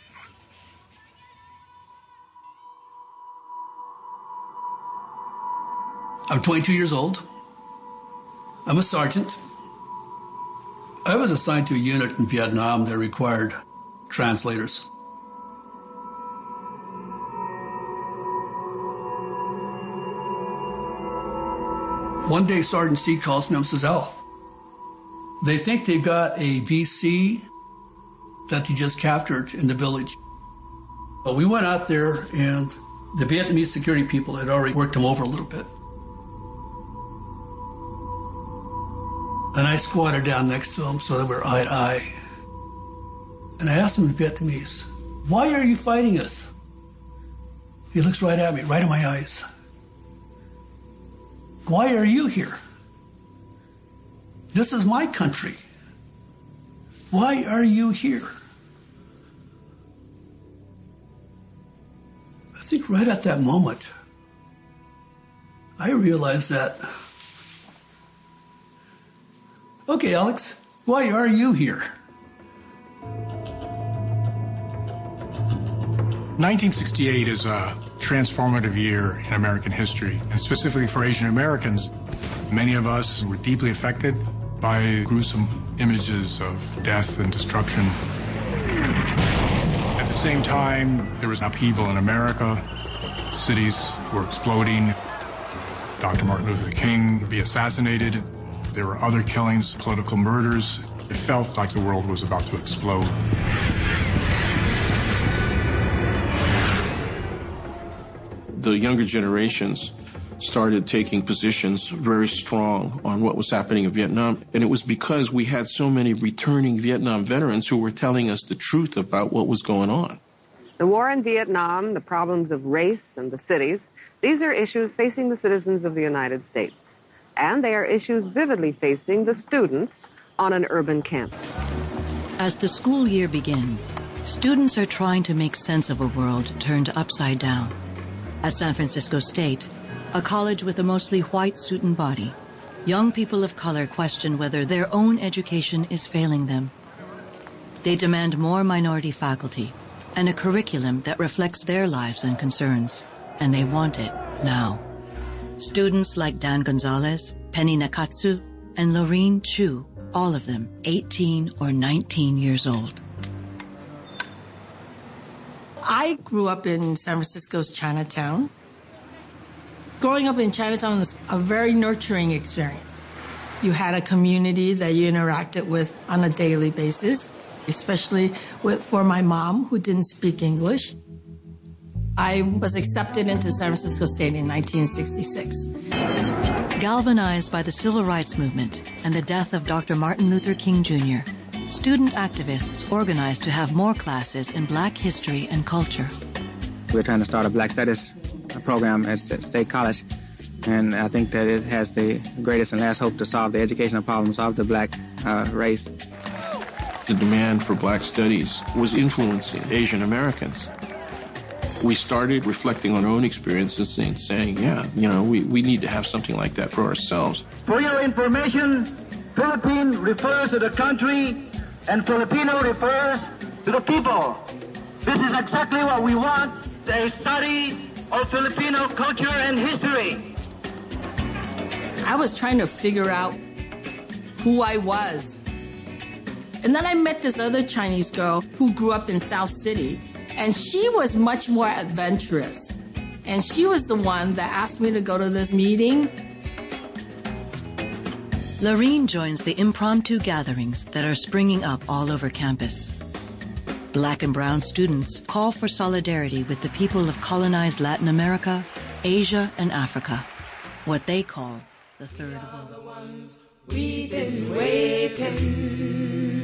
I'm twenty-two years old. I'm a sergeant. I was assigned to a unit in Vietnam that required translators. One day, Sergeant C calls me up and says, Al, they think they've got a V C that they just captured in the village. Well, we went out there, and the Vietnamese security people had already worked him over a little bit. And I squatted down next to him so that we're eye to eye. And I asked him in Vietnamese, why are you fighting us? He looks right at me, right in my eyes. Why are you here? This is my country. Why are you here? I think right at that moment, I realized that, okay, Alex, why are you here? nineteen sixty-eight is a transformative year in American history, and specifically for Asian Americans. Many of us were deeply affected by gruesome images of death and destruction. At the same time, there was upheaval in America. Cities were exploding. Doctor Martin Luther King would be assassinated. There were other killings, political murders. It felt like the world was about to explode. The younger generations started taking positions very strong on what was happening in Vietnam. And it was because we had so many returning Vietnam veterans who were telling us the truth about what was going on. The war in Vietnam, the problems of race and the cities, these are issues facing the citizens of the United States. And they are issues vividly facing the students on an urban campus. As the school year begins, students are trying to make sense of a world turned upside down. At San Francisco State, a college with a mostly white student body, young people of color question whether their own education is failing them. They demand more minority faculty and a curriculum that reflects their lives and concerns, and they want it now. Students like Dan Gonzalez, Penny Nakatsu, and Lorene Chu, all of them eighteen or nineteen years old. I grew up in San Francisco's Chinatown. Growing up in Chinatown was a very nurturing experience. You had a community that you interacted with on a daily basis. especially with, for my mom, who didn't speak English. I was accepted into San Francisco State in nineteen sixty-six. Galvanized by the Civil Rights Movement and the death of Doctor Martin Luther King Junior, student activists organized to have more classes in Black history and culture. We're trying to start a Black Studies program at State College, and I think that it has the greatest and last hope to solve the educational problems of the Black uh, race. The demand for Black studies was influencing Asian Americans. We started reflecting on our own experiences and saying, yeah, you know, we, we need to have something like that for ourselves. For your information, Philippine refers to the country and Filipino refers to the people. This is exactly what we want, a study of Filipino culture and history. I was trying to figure out who I was. And then I met this other Chinese girl who grew up in South City, and she was much more adventurous. And she was the one that asked me to go to this meeting. Lorene joins the impromptu gatherings that are springing up all over campus. Black and brown students call for solidarity with the people of colonized Latin America, Asia, and Africa, what they call the Third World. We've been waiting.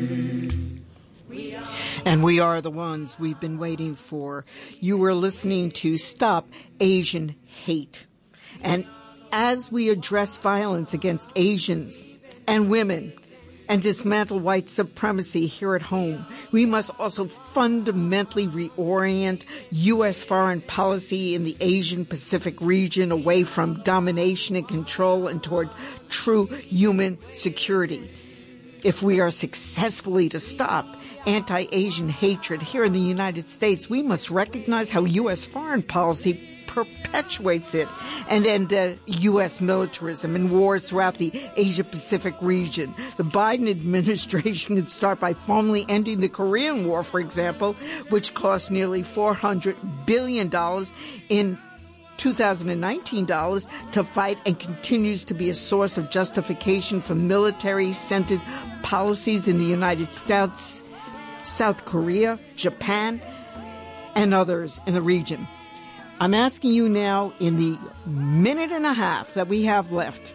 And we are the ones we've been waiting for. You were listening to Stop Asian Hate. And as we address violence against Asians and women and dismantle white supremacy here at home, we must also fundamentally reorient U S foreign policy in the Asian Pacific region away from domination and control and toward true human security. If we are successfully to stop anti-Asian hatred here in the United States, we must recognize how U S foreign policy perpetuates it and end uh, U S militarism and wars throughout the Asia-Pacific region. The Biden administration could start by formally ending the Korean War, for example, which cost nearly four hundred billion dollars in two thousand nineteen dollars to fight and continues to be a source of justification for military-centered policies in the United States, South Korea, Japan, and others in the region. I'm asking you now, in the minute and a half that we have left,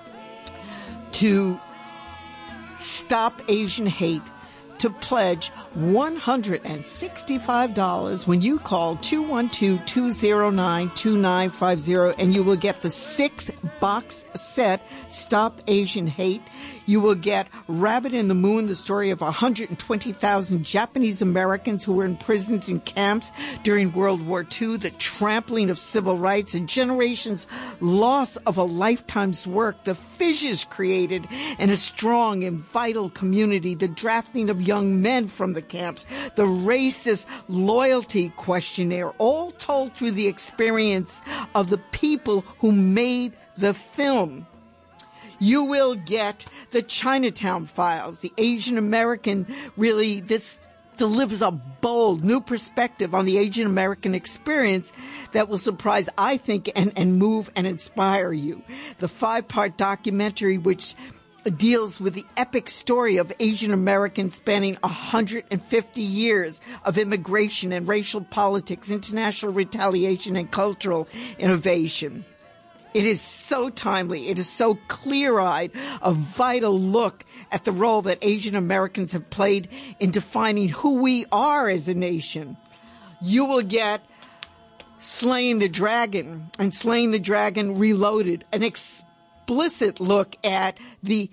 to stop Asian hate, to pledge one hundred sixty-five dollars when you call two one two, two zero nine, two nine five zero, and you will get the six-box set, Stop Asian Hate. You will get Rabbit in the Moon, the story of one hundred twenty thousand Japanese Americans who were imprisoned in camps during World War Two, the trampling of civil rights, a generation's loss of a lifetime's work, the fissures created in a strong and vital community, the drafting of young men from the camps, the racist loyalty questionnaire, all told through the experience of the people who made the film. You will get the Chinatown Files, the Asian American, really, this delivers a bold new perspective on the Asian American experience that will surprise, I think, and, and move and inspire you. The five-part documentary, which deals with the epic story of Asian Americans spanning one hundred fifty years of immigration and racial politics, international retaliation, and cultural innovation. It is so timely. It is so clear-eyed, a vital look at the role that Asian Americans have played in defining who we are as a nation. You will get Slaying the Dragon and Slaying the Dragon Reloaded, an explicit look at the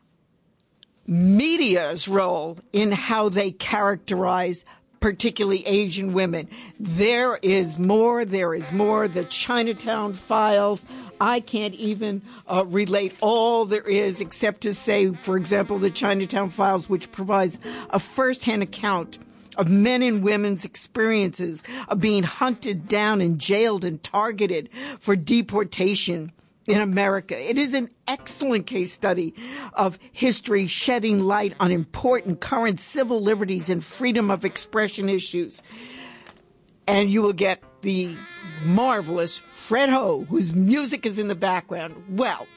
media's role in how they characterize particularly Asian women. There is more, there is more. The Chinatown Files, I can't even uh, relate all there is except to say, for example, the Chinatown Files, which provides a first-hand account of men and women's experiences of being hunted down and jailed and targeted for deportation in America. It is an excellent case study of history shedding light on important current civil liberties and freedom of expression issues. And you will get the marvelous Fred Ho, whose music is in the background. Well,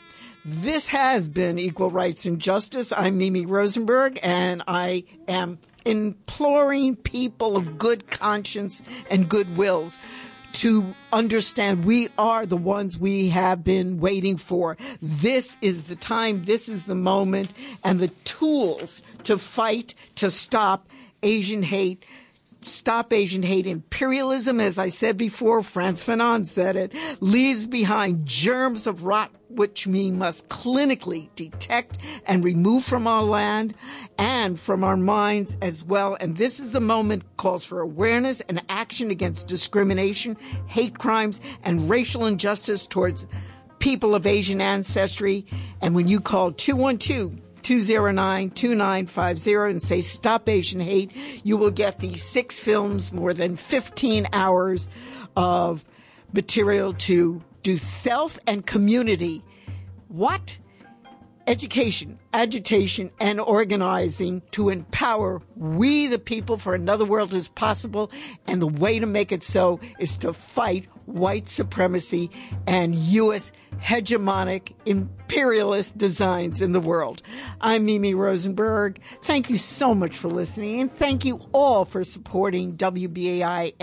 This has been Equal Rights and Justice. I'm Mimi Rosenberg, and I am imploring people of good conscience and good wills to understand we are the ones we have been waiting for. This is the time, this is the moment, and the tools to fight, to stop Asian hate. Stop Asian hate. Imperialism, as I said before, Frantz Fanon said it, leaves behind germs of rot which we must clinically detect and remove from our land and from our minds as well. And this is the moment calls for awareness and action against discrimination, hate crimes, and racial injustice towards people of Asian ancestry. And when you call two one two, two oh nine, two nine five oh and say Stop Asian Hate, you will get these six films, more than fifteen hours of material to do self and community. What? Education, agitation, and organizing to empower we the people for another world is possible. And the way to make it so is to fight white supremacy and U S hegemonic imperialist designs in the world. I'm Mimi Rosenberg. Thank you so much for listening, and thank you all for supporting W B A I